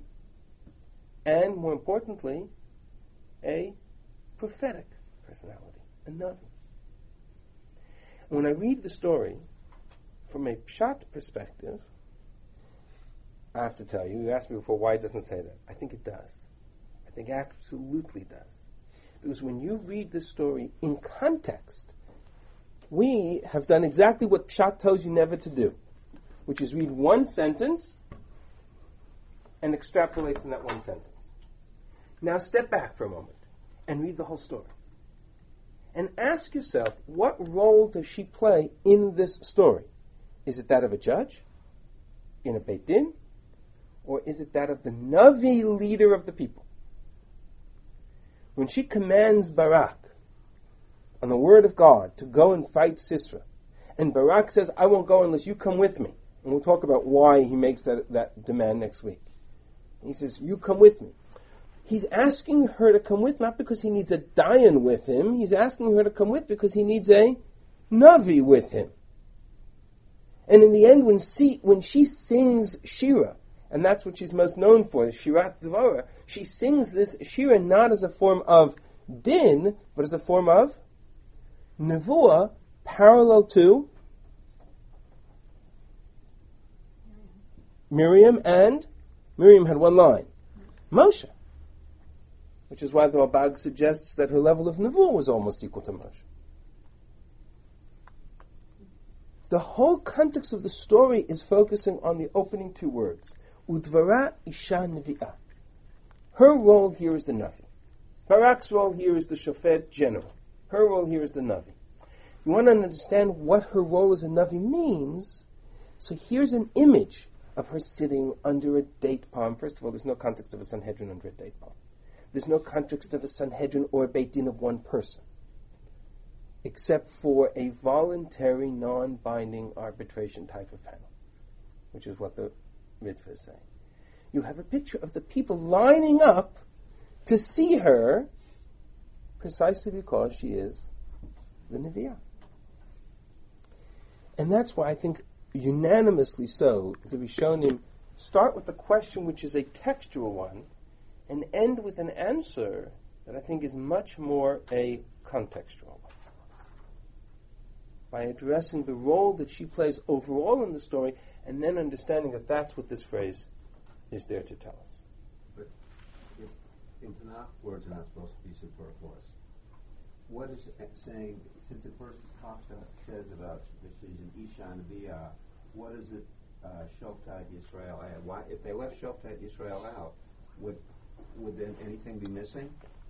and more importantly, a prophetic personality, a Navi. And when I read the story from a pshat perspective, I have to tell you, you asked me before why it doesn't say that. I think it does. I think it absolutely does. Because when you read this story in context, we have done exactly what pshat tells you never to do, which is read one sentence and extrapolate from that one sentence. Now step back for a moment and read the whole story. And ask yourself, what role does she play in this story? Is it that of a judge in a Beit Din? Or is it that of the Navi leader of the people? When she commands Barak, on the word of God, to go and fight Sisera, and Barak says, I won't go unless you come with me. And we'll talk about why he makes that, that demand next week. He says, you come with me. He's asking her to come with, not because he needs a dayan with him. He's asking her to come with because he needs a Navi with him. And in the end, when she, when she sings Shira, and that's what she's most known for, the Shirat Dvorah, she sings this Shira not as a form of din, but as a form of Nevuah, parallel to Miriam, and Miriam had one line, Moshe. Which is why the Ralbag suggests that her level of Nevuah was almost equal to Moshe. The whole context of the story is focusing on the opening two words, Udvara Isha Nevi'ah. Her role here is the Navi. Barak's role here is the Shofet general. Her role here is the Navi. You want to understand what her role as a Navi means, so here's an image of her sitting under a date palm. First of all, there's no context of a Sanhedrin under a date palm. There's no context of a Sanhedrin or a Beit Din of one person, except for a voluntary, non-binding arbitration type of panel, which is what the Ritva is saying. You have a picture of the people lining up to see her precisely because she is the Nevi'ah. And that's why I think unanimously so, the Rishonim start with a question which is a textual one and end with an answer that I think is much more a contextual one. By addressing the role that she plays overall in the story and then understanding that that's what this phrase is there to tell us. But if in Tanakh words are not supposed to be superfluous, what is it saying, since it first talks about, says about that she's an Isha Nevi'ah, what is it uh, Shoftat Yisrael add? Why, if they left Shoftat Yisrael out, would would then anything be missing?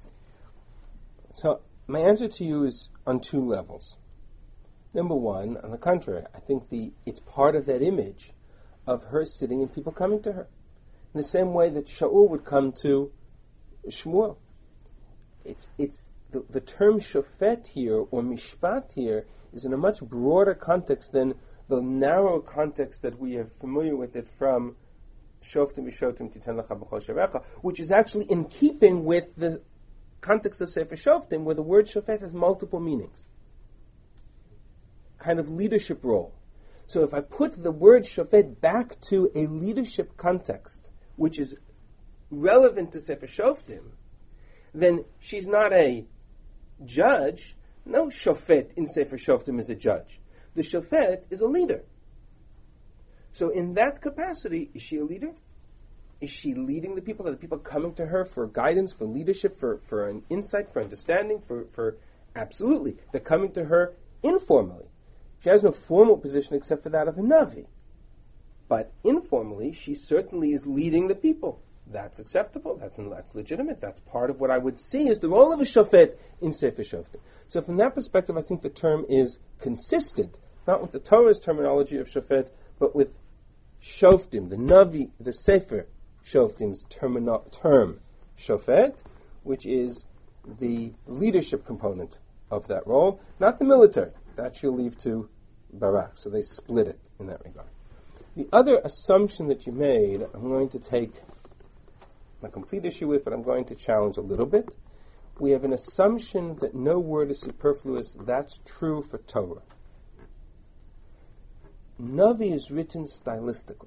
So my answer to you is on two levels. Number one, on the contrary, I think the it's part of that image of her sitting and people coming to her. In the same way that Shaul would come to Shmuel. It's it's the, the term shofet here or mishpat here is in a much broader context than the narrow context that we are familiar with it from Shoftim V'Shotim Titen Lecha B'chol Sharecha, which is actually in keeping with the context of Sefer Shoftim, where the word shofet has multiple meanings. Kind of leadership role. So if I put the word shofet back to a leadership context, which is relevant to Sefer Shoftim, then she's not a judge. No shofet in Sefer Shoftim is a judge. The shofet is a leader. So in that capacity, is she a leader? Is she leading the people? Are the people coming to her for guidance, for leadership, for, for an insight, for understanding, for, for absolutely. They're coming to her informally. She has no formal position except for that of a Navi. But informally, she certainly is leading the people. That's acceptable. That's, that's legitimate. That's part of what I would see as the role of a shofet in Sefer Shoftim. So from that perspective, I think the term is consistent, not with the Torah's terminology of shofet, but with Shoftim, the Navi, the Sefer Shoftim's termino- term shofet, which is the leadership component of that role, not the military. That she'll leave to Barak. So they split it in that regard. The other assumption that you made, I'm going to take a complete issue with, but I'm going to challenge a little bit. We have an assumption that no word is superfluous. That's true for Torah. Navi is written stylistically.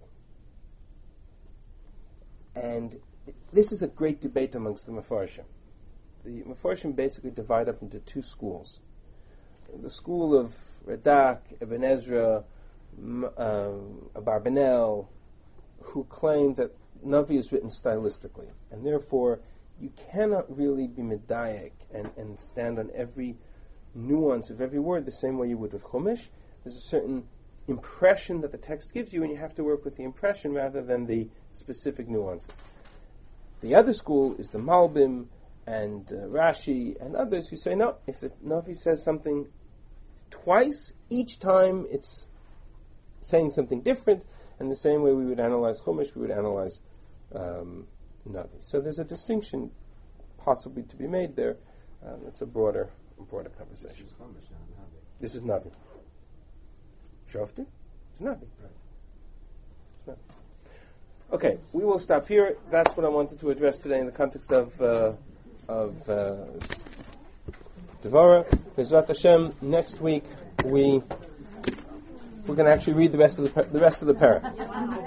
And this is a great debate amongst the Mefarshim. The Mefarshim basically divide up into two schools. The school of Radak, Ibn Ezra, um, Abarbanel, who claim that Navi is written stylistically, and therefore you cannot really be medayek and, and stand on every nuance of every word the same way you would with Chumash. There's a certain impression that the text gives you, and you have to work with the impression rather than the specific nuances. The other school is the Malbim and uh, Rashi and others who say, no, if the Navi says something twice, each time it's saying something different, and the same way we would analyze Chumash, we would analyze um, Navi. So there's a distinction possibly to be made there. Um, it's a broader, broader conversation. This is Navi. Shoftim? It's Navi. It's Navi. Okay, we will stop here. That's what I wanted to address today in the context of uh, of uh, Devorah. Bezrat Hashem. Next week we we're going to actually read the rest of the the rest of the parah.